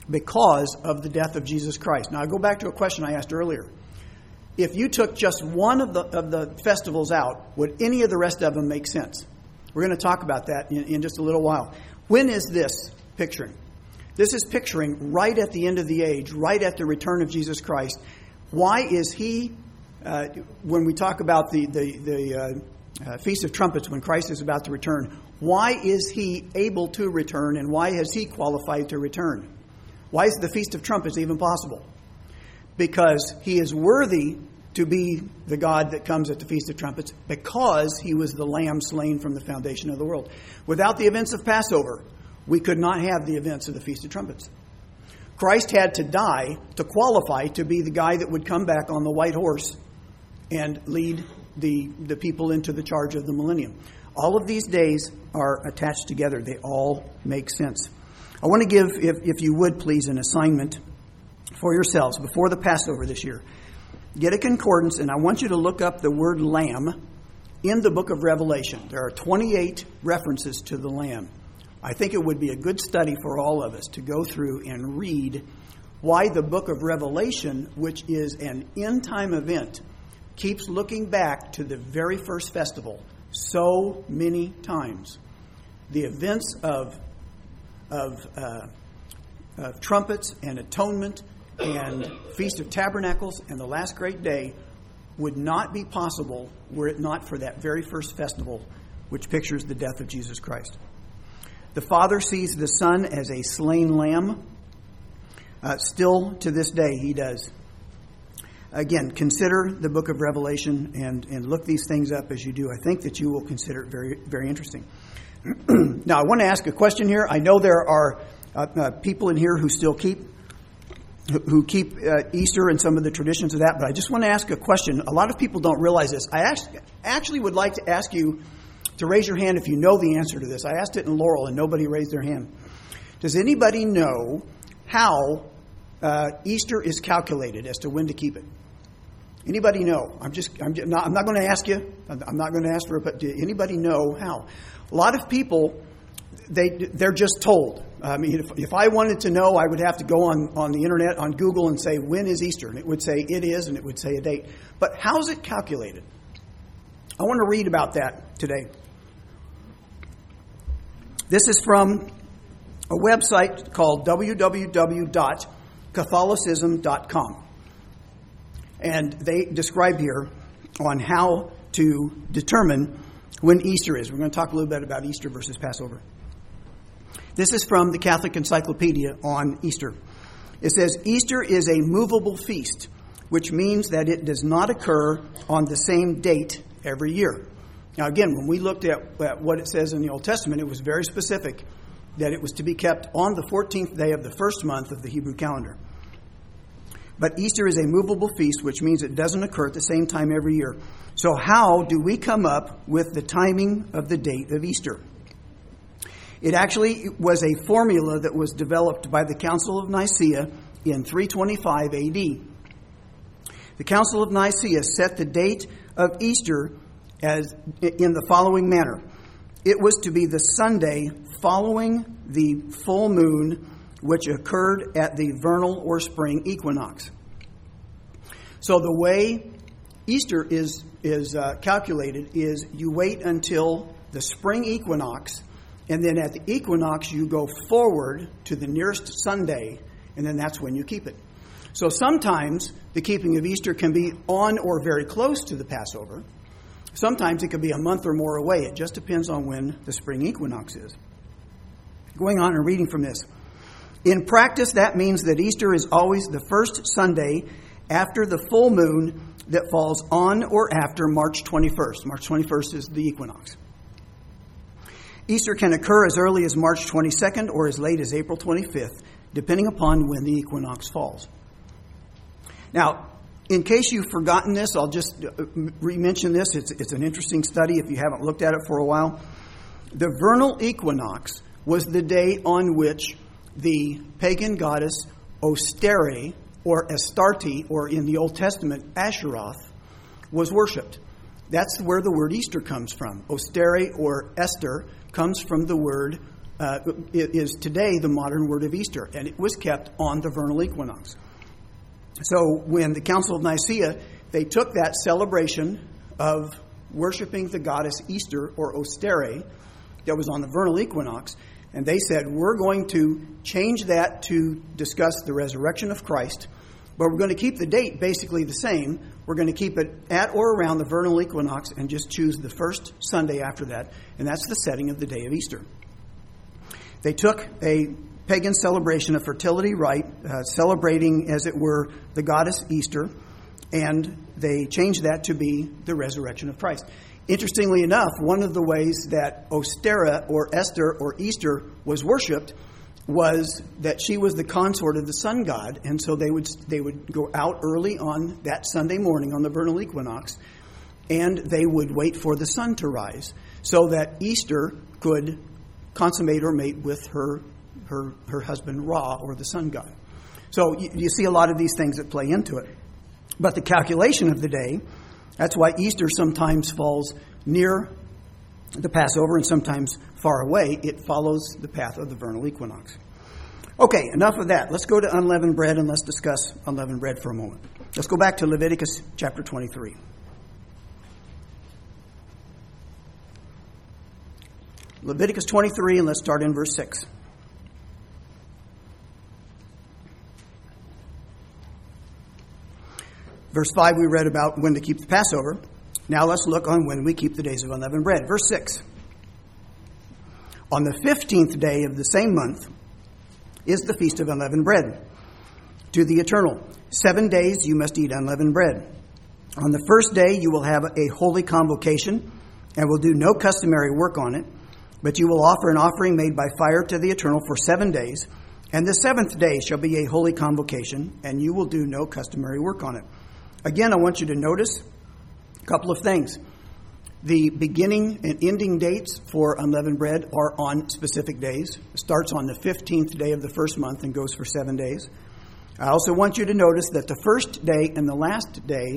because of the death of Jesus Christ. Now, I go back to a question I asked earlier. If you took just one of the of the festivals out, would any of the rest of them make sense? We're going to talk about that in, in just a little while. When is this picturing? This is picturing right at the end of the age, right at the return of Jesus Christ. Why is he, uh, when we talk about the, the, the uh, uh, Feast of Trumpets, when Christ is about to return, why is he able to return, and why has he qualified to return? Why is the Feast of Trumpets even possible? Because he is worthy to be the God that comes at the Feast of Trumpets, because he was the lamb slain from the foundation of the world. Without the events of Passover, we could not have the events of the Feast of Trumpets. Christ had to die to qualify to be the guy that would come back on the white horse and lead the, the people into the charge of the millennium. All of these days are attached together. They all make sense. I want to give, if, if you would please, an assignment for yourselves before the Passover this year. Get a concordance, and I want you to look up the word lamb in the book of Revelation. There are twenty-eight references to the lamb. I think it would be a good study for all of us to go through and read why the book of Revelation, which is an end-time event, keeps looking back to the very first festival so many times. The events of of, uh, of trumpets and atonement and Feast of Tabernacles and the last great day would not be possible were it not for that very first festival, which pictures the death of Jesus Christ. The Father sees the Son as a slain lamb. Uh, still to this day, he does. Again, consider the book of Revelation and, and look these things up as you do. I think that you will consider it very, very interesting. Now, I want to ask a question here. I know there are uh, uh, people in here who still keep who keep uh, Easter and some of the traditions of that, but I just want to ask a question. A lot of people don't realize this. I ask, actually would like to ask you to raise your hand if you know the answer to this. I asked it in Laurel, and nobody raised their hand. Does anybody know how uh, Easter is calculated as to when to keep it? Anybody know? I'm just, I'm just not, I'm not going to ask you. I'm not going to ask for it, but do anybody know how? A lot of people, they, they're just told. I mean, if, if I wanted to know, I would have to go on, on the internet, on Google, and say, when is Easter? And it would say it is, and it would say a date. But how is it calculated? I want to read about that today. This is from a website called w w w dot catholicism dot com. And they describe here on how to determine when Easter is. We're going to talk a little bit about Easter versus Passover. This is from the Catholic Encyclopedia on Easter. It says, Easter is a movable feast, which means that it does not occur on the same date every year. Now, again, when we looked at, at what it says in the Old Testament, it was very specific that it was to be kept on the fourteenth day of the first month of the Hebrew calendar. But Easter is a movable feast, which means it doesn't occur at the same time every year. So how do we come up with the timing of the date of Easter? It actually was a formula that was developed by the Council of Nicaea in three twenty-five A D. The Council of Nicaea set the date of Easter as in the following manner. It was to be the Sunday following the full moon, which occurred at the vernal or spring equinox. So the way Easter is, is uh, calculated is you wait until the spring equinox, and then at the equinox you go forward to the nearest Sunday, and then that's when you keep it. So sometimes the keeping of Easter can be on or very close to the Passover. Sometimes it could be a month or more away. It just depends on when the spring equinox is. Going on and reading from this. In practice, that means that Easter is always the first Sunday after the full moon that falls on or after March twenty-first. March twenty-first is the equinox. Easter can occur as early as March twenty-second or as late as April twenty-fifth, depending upon when the equinox falls. Now, in case you've forgotten this, I'll just re-mention this. It's, it's an interesting study if you haven't looked at it for a while. The vernal equinox was the day on which the pagan goddess Ostere, or Astarte, or in the Old Testament, Asheroth, was worshipped. That's where the word Easter comes from. Ostere, or Esther, comes from the word uh, is today the modern word of Easter, and it was kept on the vernal equinox. So when the Council of Nicaea, they took that celebration of worshiping the goddess Easter, or Ostere, that was on the vernal equinox, and they said, we're going to change that to discuss the resurrection of Christ, but we're going to keep the date basically the same. We're going to keep it at or around the vernal equinox and just choose the first Sunday after that, and that's the setting of the day of Easter. They took a pagan celebration of fertility rite, uh, celebrating, as it were, the goddess Easter, and they changed that to be the resurrection of Christ. Interestingly enough, one of the ways that Ostera or Esther or Easter was worshipped was that she was the consort of the sun god, and so they would they would go out early on that Sunday morning on the vernal equinox, and they would wait for the sun to rise so that Easter could consummate or mate with her her her husband Ra, or the sun god. So you, you see a lot of these things that play into it. But the calculation of the day, that's why Easter sometimes falls near the Passover and sometimes far away. It follows the path of the vernal equinox. Okay, enough of that. Let's go to unleavened bread and let's discuss unleavened bread for a moment. Let's go back to Leviticus chapter twenty-three. Leviticus twenty-three, and let's start in verse six. Verse five, we read about when to keep the Passover. Now let's look on when we keep the days of unleavened bread. Verse six. On the fifteenth day of the same month is the feast of unleavened bread to the Eternal. Seven days you must eat unleavened bread. On the first day you will have a holy convocation and will do no customary work on it, but you will offer an offering made by fire to the Eternal for seven days. And the seventh day shall be a holy convocation, and you will do no customary work on it. Again, I want you to notice a couple of things. The beginning and ending dates for unleavened bread are on specific days. It starts on the fifteenth day of the first month and goes for seven days. I also want you to notice that the first day and the last day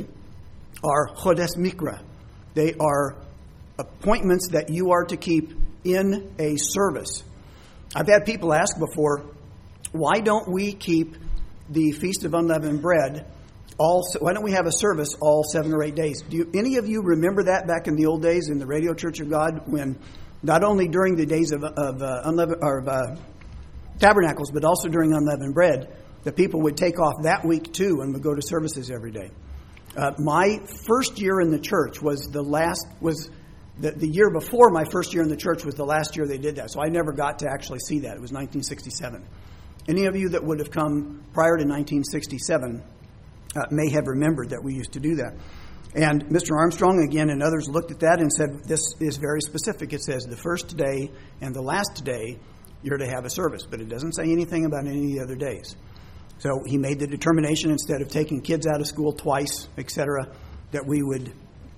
are Chodes Mikra. They are appointments that you are to keep in a service. I've had people ask before, why don't we keep the Feast of Unleavened Bread All, why don't we have a service all seven or eight days? Do you, any of you remember that back in the old days in the Radio Church of God, when not only during the days of, of, uh, unleavened, or of uh, tabernacles, but also during unleavened bread, the people would take off that week too and would go to services every day. Uh, my first year in the church was the last was the, the year before my first year in the church was the last year they did that. So I never got to actually see that. It was nineteen sixty-seven. Any of you that would have come prior to nineteen sixty-seven Uh, may have remembered that we used to do that. And Mister Armstrong, again, and others looked at that and said, this is very specific. It says the first day and the last day you're to have a service, but it doesn't say anything about any of the other days. So he made the determination, instead of taking kids out of school twice, et cetera, that we would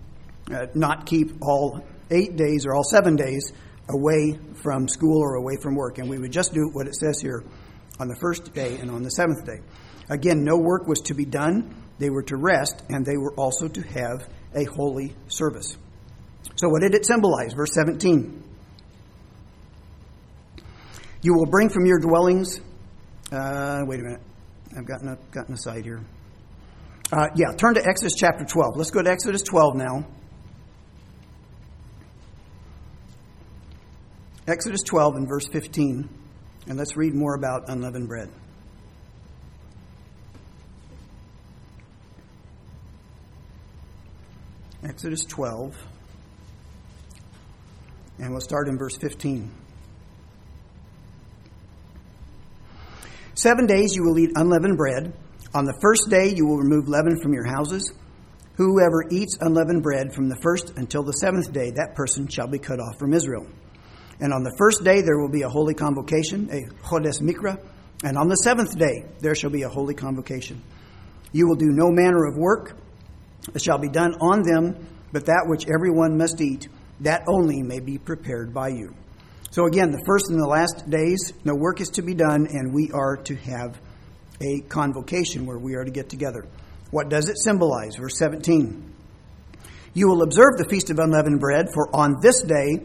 uh, not keep all eight days or all seven days away from school or away from work. And we would just do what it says here on the first day and on the seventh day. Again, no work was to be done. They were to rest, and they were also to have a holy service. So what did it symbolize? Verse seventeen. You will bring from your dwellings... Uh, wait a minute. I've gotten, a, gotten aside here. Uh, yeah, turn to Exodus chapter twelve. Let's go to Exodus twelve now. Exodus twelve and verse fifteen. And let's read more about unleavened bread. Exodus twelve, and we'll start in verse fifteen. Seven days you will eat unleavened bread. On the first day you will remove leaven from your houses. Whoever eats unleavened bread from the first until the seventh day, that person shall be cut off from Israel. And on the first day there will be a holy convocation, a Chodes Mikra. And on the seventh day there shall be a holy convocation. You will do no manner of work that shall be done on them, but that which everyone must eat, that only may be prepared by you. So again, the first and the last days, no work is to be done, and we are to have a convocation where we are to get together. What does it symbolize? Verse seventeen. You will observe the Feast of Unleavened Bread, for on this day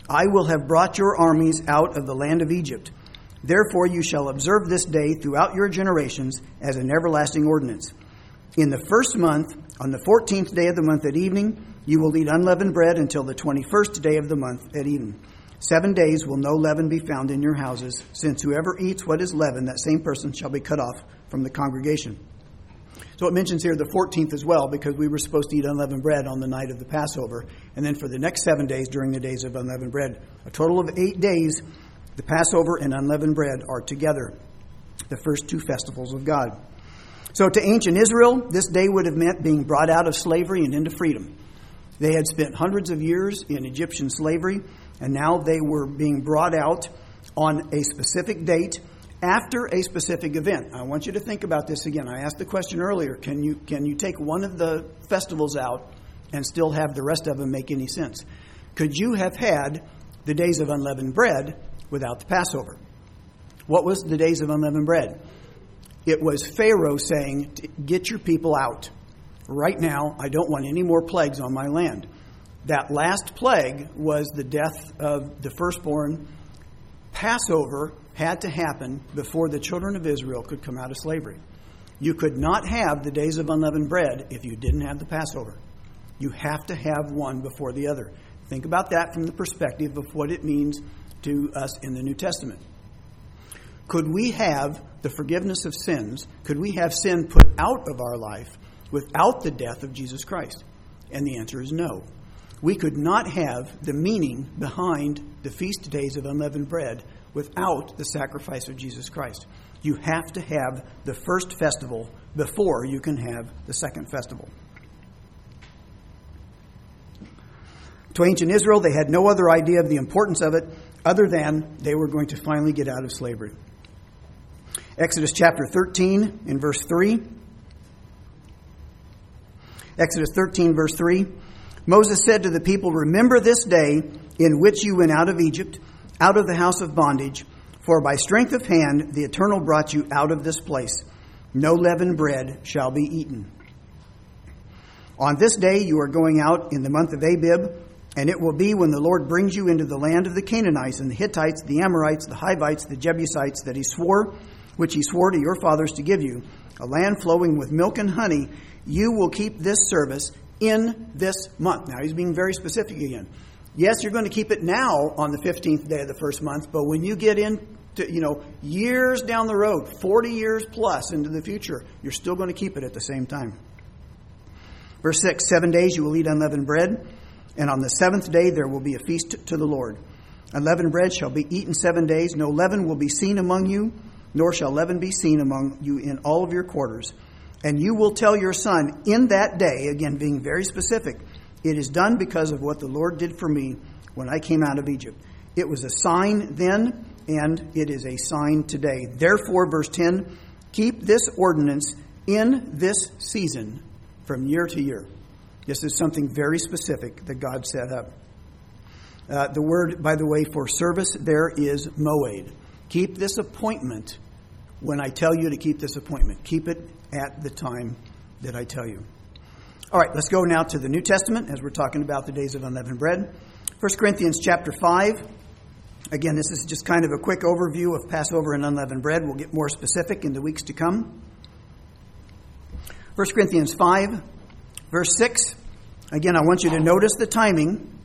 I will have brought your armies out of the land of Egypt. Therefore you shall observe this day throughout your generations as an everlasting ordinance. In the first month, on the fourteenth day of the month at evening, you will eat unleavened bread until the twenty-first day of the month at evening. Seven days will no leaven be found in your houses, since whoever eats what is leavened, that same person shall be cut off from the congregation. So it mentions here the fourteenth as well, because we were supposed to eat unleavened bread on the night of the Passover. And then for the next seven days during the days of unleavened bread, a total of eight days, the Passover and unleavened bread are together, the first two festivals of God. So to ancient Israel, this day would have meant being brought out of slavery and into freedom. They had spent hundreds of years in Egyptian slavery, and now they were being brought out on a specific date after a specific event. I want you to think about this again. I asked the question earlier, can you can you take one of the festivals out and still have the rest of them make any sense? Could you have had the days of unleavened bread without the Passover? What was the days of unleavened bread? It was Pharaoh saying, get your people out. Right now, I don't want any more plagues on my land. That last plague was the death of the firstborn. Passover had to happen before the children of Israel could come out of slavery. You could not have the days of unleavened bread if you didn't have the Passover. You have to have one before the other. Think about that from the perspective of what it means to us in the New Testament. Could we have the forgiveness of sins? Could we have sin put out of our life without the death of Jesus Christ? And the answer is no. We could not have the meaning behind the feast days of unleavened bread without the sacrifice of Jesus Christ. You have to have the first festival before you can have the second festival. To ancient Israel, they had no other idea of the importance of it other than they were going to finally get out of slavery. Exodus chapter thirteen in verse three. Exodus thirteen verse three. Moses said to the people, remember this day in which you went out of Egypt, out of the house of bondage, for by strength of hand the Eternal brought you out of this place. No leavened bread shall be eaten. On this day you are going out in the month of Abib, and it will be when the Lord brings you into the land of the Canaanites and the Hittites, the Amorites, the Hivites, the Jebusites, that he swore, which he swore to your fathers to give you, a land flowing with milk and honey. You will keep this service in this month. Now he's being very specific again. Yes, you're going to keep it now on the fifteenth day of the first month, but when you get into, you know, years down the road, forty years plus into the future, you're still going to keep it at the same time. Verse six, seven days you will eat unleavened bread, and on the seventh day there will be a feast to the Lord. Unleavened bread shall be eaten seven days. No leaven will be seen among you, nor shall leaven be seen among you in all of your quarters. And you will tell your son in that day, again being very specific, it is done because of what the Lord did for me when I came out of Egypt. It was a sign then, and it is a sign today. Therefore, verse ten, keep this ordinance in this season from year to year. This is something very specific that God set up. Uh, the word, by the way, for service there is moed. Keep this appointment when I tell you to keep this appointment. Keep it at the time that I tell you. All right, let's go now to the New Testament as we're talking about the days of unleavened bread. First Corinthians chapter five. Again, this is just kind of a quick overview of Passover and unleavened bread. We'll get more specific in the weeks to come. First Corinthians five, verse six. Again, I want you to notice the timing.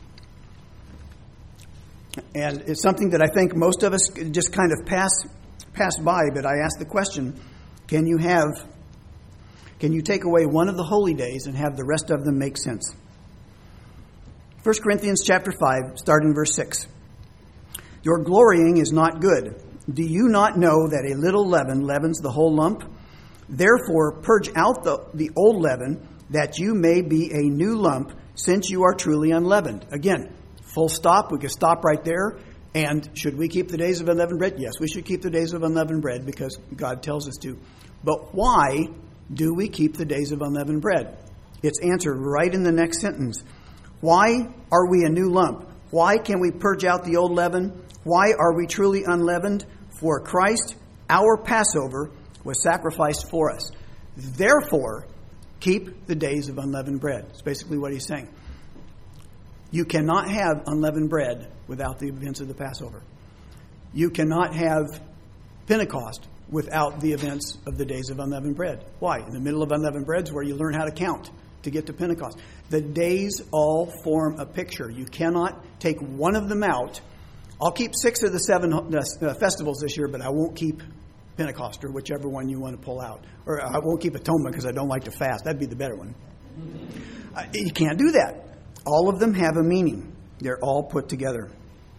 And it's something that I think most of us just kind of pass pass by, but I ask the question, can you have, can you take away one of the holy days and have the rest of them make sense? First Corinthians chapter five, starting verse six. Your glorying is not good. Do you not know that a little leaven leavens the whole lump? Therefore, purge out the, the old leaven, that you may be a new lump, since you are truly unleavened. Again, full stop. We could stop right there. And should we keep the days of unleavened bread? Yes, we should keep the days of unleavened bread because God tells us to. But why do we keep the days of unleavened bread? It's answered right in the next sentence. Why are we a new lump? Why can we purge out the old leaven? Why are we truly unleavened? For Christ, our Passover, was sacrificed for us. Therefore, keep the days of unleavened bread. That's basically what he's saying. You cannot have unleavened bread without the events of the Passover. You cannot have Pentecost without the events of the days of unleavened bread. Why? In the middle of unleavened bread is where you learn how to count to get to Pentecost. The days all form a picture. You cannot take one of them out. I'll keep six of the seven uh, festivals this year, but I won't keep Pentecost or whichever one you want to pull out. Or I won't keep Atonement because I don't like to fast. That'd be the better one. Uh, you can't do that. All of them have a meaning. They're all put together.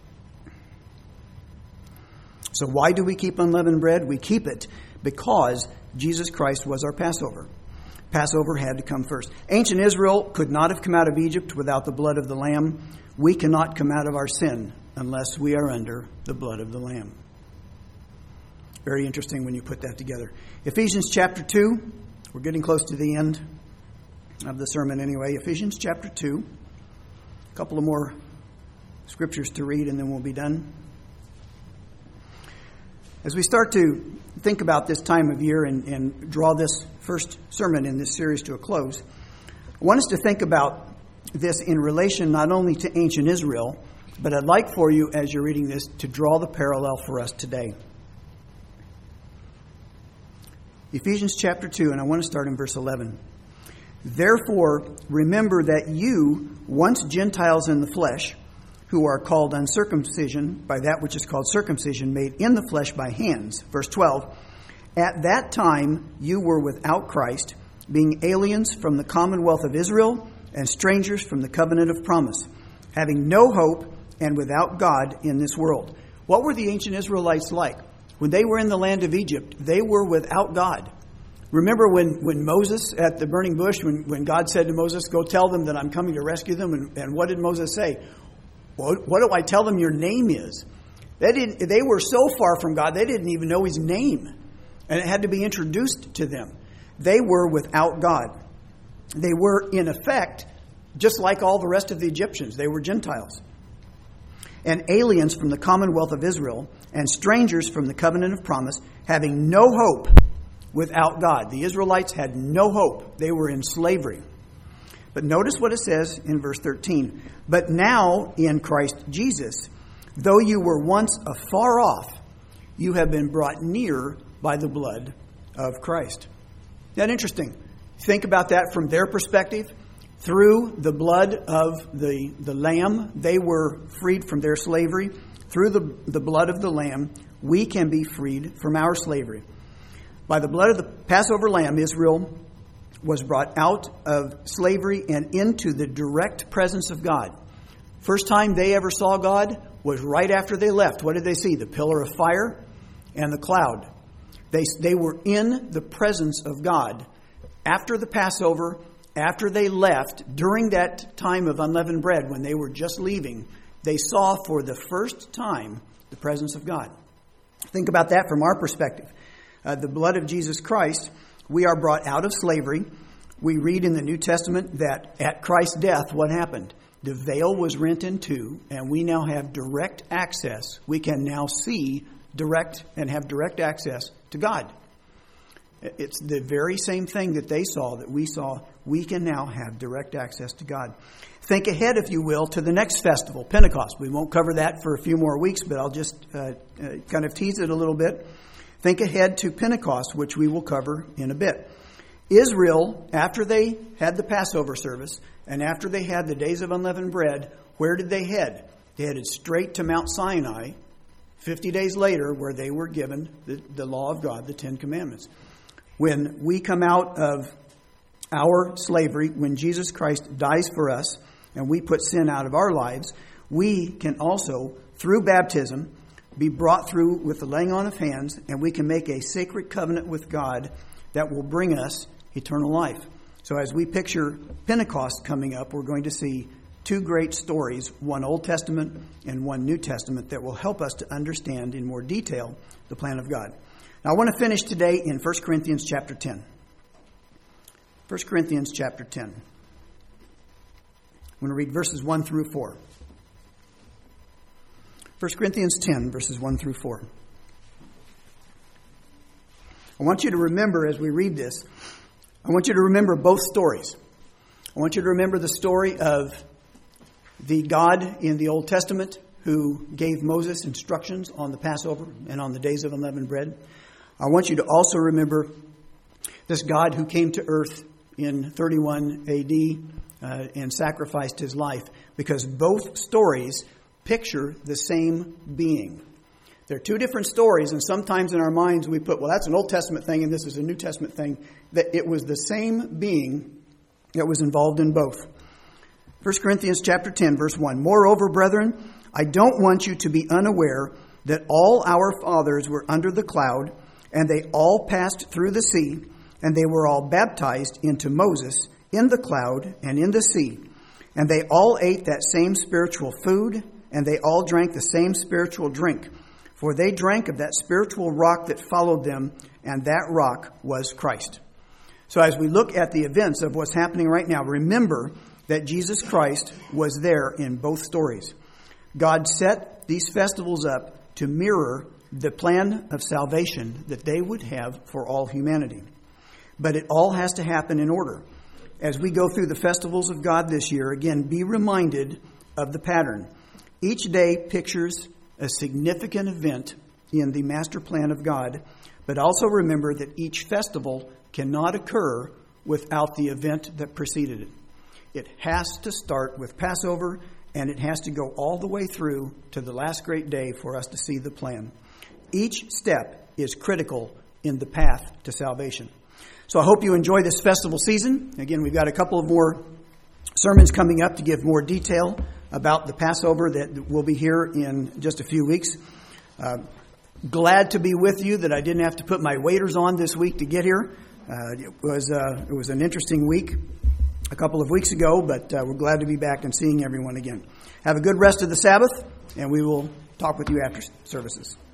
So why do we keep unleavened bread? We keep it because Jesus Christ was our Passover. Passover had to come first. Ancient Israel could not have come out of Egypt without the blood of the Lamb. We cannot come out of our sin unless we are under the blood of the Lamb. Very interesting when you put that together. Ephesians chapter two. We're getting close to the end of the sermon anyway. Ephesians chapter two. A couple of more scriptures to read and then we'll be done. As we start to think about this time of year and, and draw this first sermon in this series to a close, I want us to think about this in relation not only to ancient Israel, but I'd like for you, as you're reading this, to draw the parallel for us today. Ephesians chapter two, and I want to start in verse eleven. Therefore, remember that you, once Gentiles in the flesh, who are called uncircumcision by that which is called circumcision, made in the flesh by hands. Verse twelve, at that time you were without Christ, being aliens from the commonwealth of Israel and strangers from the covenant of promise, having no hope and without God in this world. What were the ancient Israelites like? When they were in the land of Egypt, they were without God. Remember when, when Moses at the burning bush, when, when God said to Moses, go tell them that I'm coming to rescue them. And, and what did Moses say? What, what do I tell them your name is? They didn't. They were so far from God, they didn't even know his name. And it had to be introduced to them. They were without God. They were, in effect, just like all the rest of the Egyptians. They were Gentiles. And aliens from the commonwealth of Israel and strangers from the covenant of promise, having no hope without God. The Israelites had no hope. They were in slavery. But notice what it says in verse thirteen. But now in Christ Jesus, though you were once afar off, you have been brought near by the blood of Christ. Isn't that interesting? Think about that from their perspective. Through the blood of the, the Lamb, they were freed from their slavery. Through the, the blood of the Lamb, we can be freed from our slavery. By the blood of the Passover Lamb, Israel was brought out of slavery and into the direct presence of God. First time they ever saw God was right after they left. What did they see? The pillar of fire and the cloud. They, they were in the presence of God. After the Passover, after they left, during that time of unleavened bread, when they were just leaving, they saw for the first time the presence of God. Think about that from our perspective. Uh, the blood of Jesus Christ, we are brought out of slavery. We read in the New Testament that at Christ's death, what happened? The veil was rent in two, and we now have direct access. We can now see direct and have direct access to God. It's the very same thing that they saw, that we saw. We can now have direct access to God. Think ahead, if you will, to the next festival, Pentecost. We won't cover that for a few more weeks, but I'll just uh, uh, kind of tease it a little bit. Think ahead to Pentecost, which we will cover in a bit. Israel, after they had the Passover service, and after they had the days of unleavened bread, where did they head? They headed straight to Mount Sinai, fifty days later, where they were given the, the law of God, the Ten Commandments. When we come out of our slavery, when Jesus Christ dies for us, and we put sin out of our lives, we can also, through baptism, be brought through with the laying on of hands, and we can make a sacred covenant with God that will bring us eternal life. So as we picture Pentecost coming up, we're going to see two great stories, one Old Testament and one New Testament, that will help us to understand in more detail the plan of God. Now I want to finish today in First Corinthians chapter ten. First Corinthians chapter ten. I'm going to read verses one through four. First Corinthians ten, verses one through four. I want you to remember as we read this, I want you to remember both stories. I want you to remember the story of the God in the Old Testament who gave Moses instructions on the Passover and on the days of unleavened bread. I want you to also remember this God who came to earth in thirty-one A D uh, and sacrificed his life, because both stories picture the same being. They're two different stories, and sometimes in our minds we put, well, that's an Old Testament thing and this is a New Testament thing. That it was the same being that was involved in both. First Corinthians chapter ten, verse one. Moreover, brethren, I don't want you to be unaware that all our fathers were under the cloud, and they all passed through the sea, and they were all baptized into Moses in the cloud and in the sea. And they all ate that same spiritual food, and they all drank the same spiritual drink. For they drank of that spiritual rock that followed them, and that rock was Christ. So as we look at the events of what's happening right now, remember that Jesus Christ was there in both stories. God set these festivals up to mirror the plan of salvation that they would have for all humanity. But it all has to happen in order. As we go through the festivals of God this year, again, be reminded of the pattern. Each day pictures a significant event in the master plan of God, but also remember that each festival cannot occur without the event that preceded it. It has to start with Passover, and it has to go all the way through to the last great day for us to see the plan. Each step is critical in the path to salvation. So I hope you enjoy this festival season. Again, we've got a couple of more sermons coming up to give more detail about the Passover that will be here in just a few weeks. Uh, glad to be with you that I didn't have to put my waders on this week to get here. Uh, it was uh, it was an interesting week a couple of weeks ago, but uh, we're glad to be back and seeing everyone again. Have a good rest of the Sabbath, and we will talk with you after services.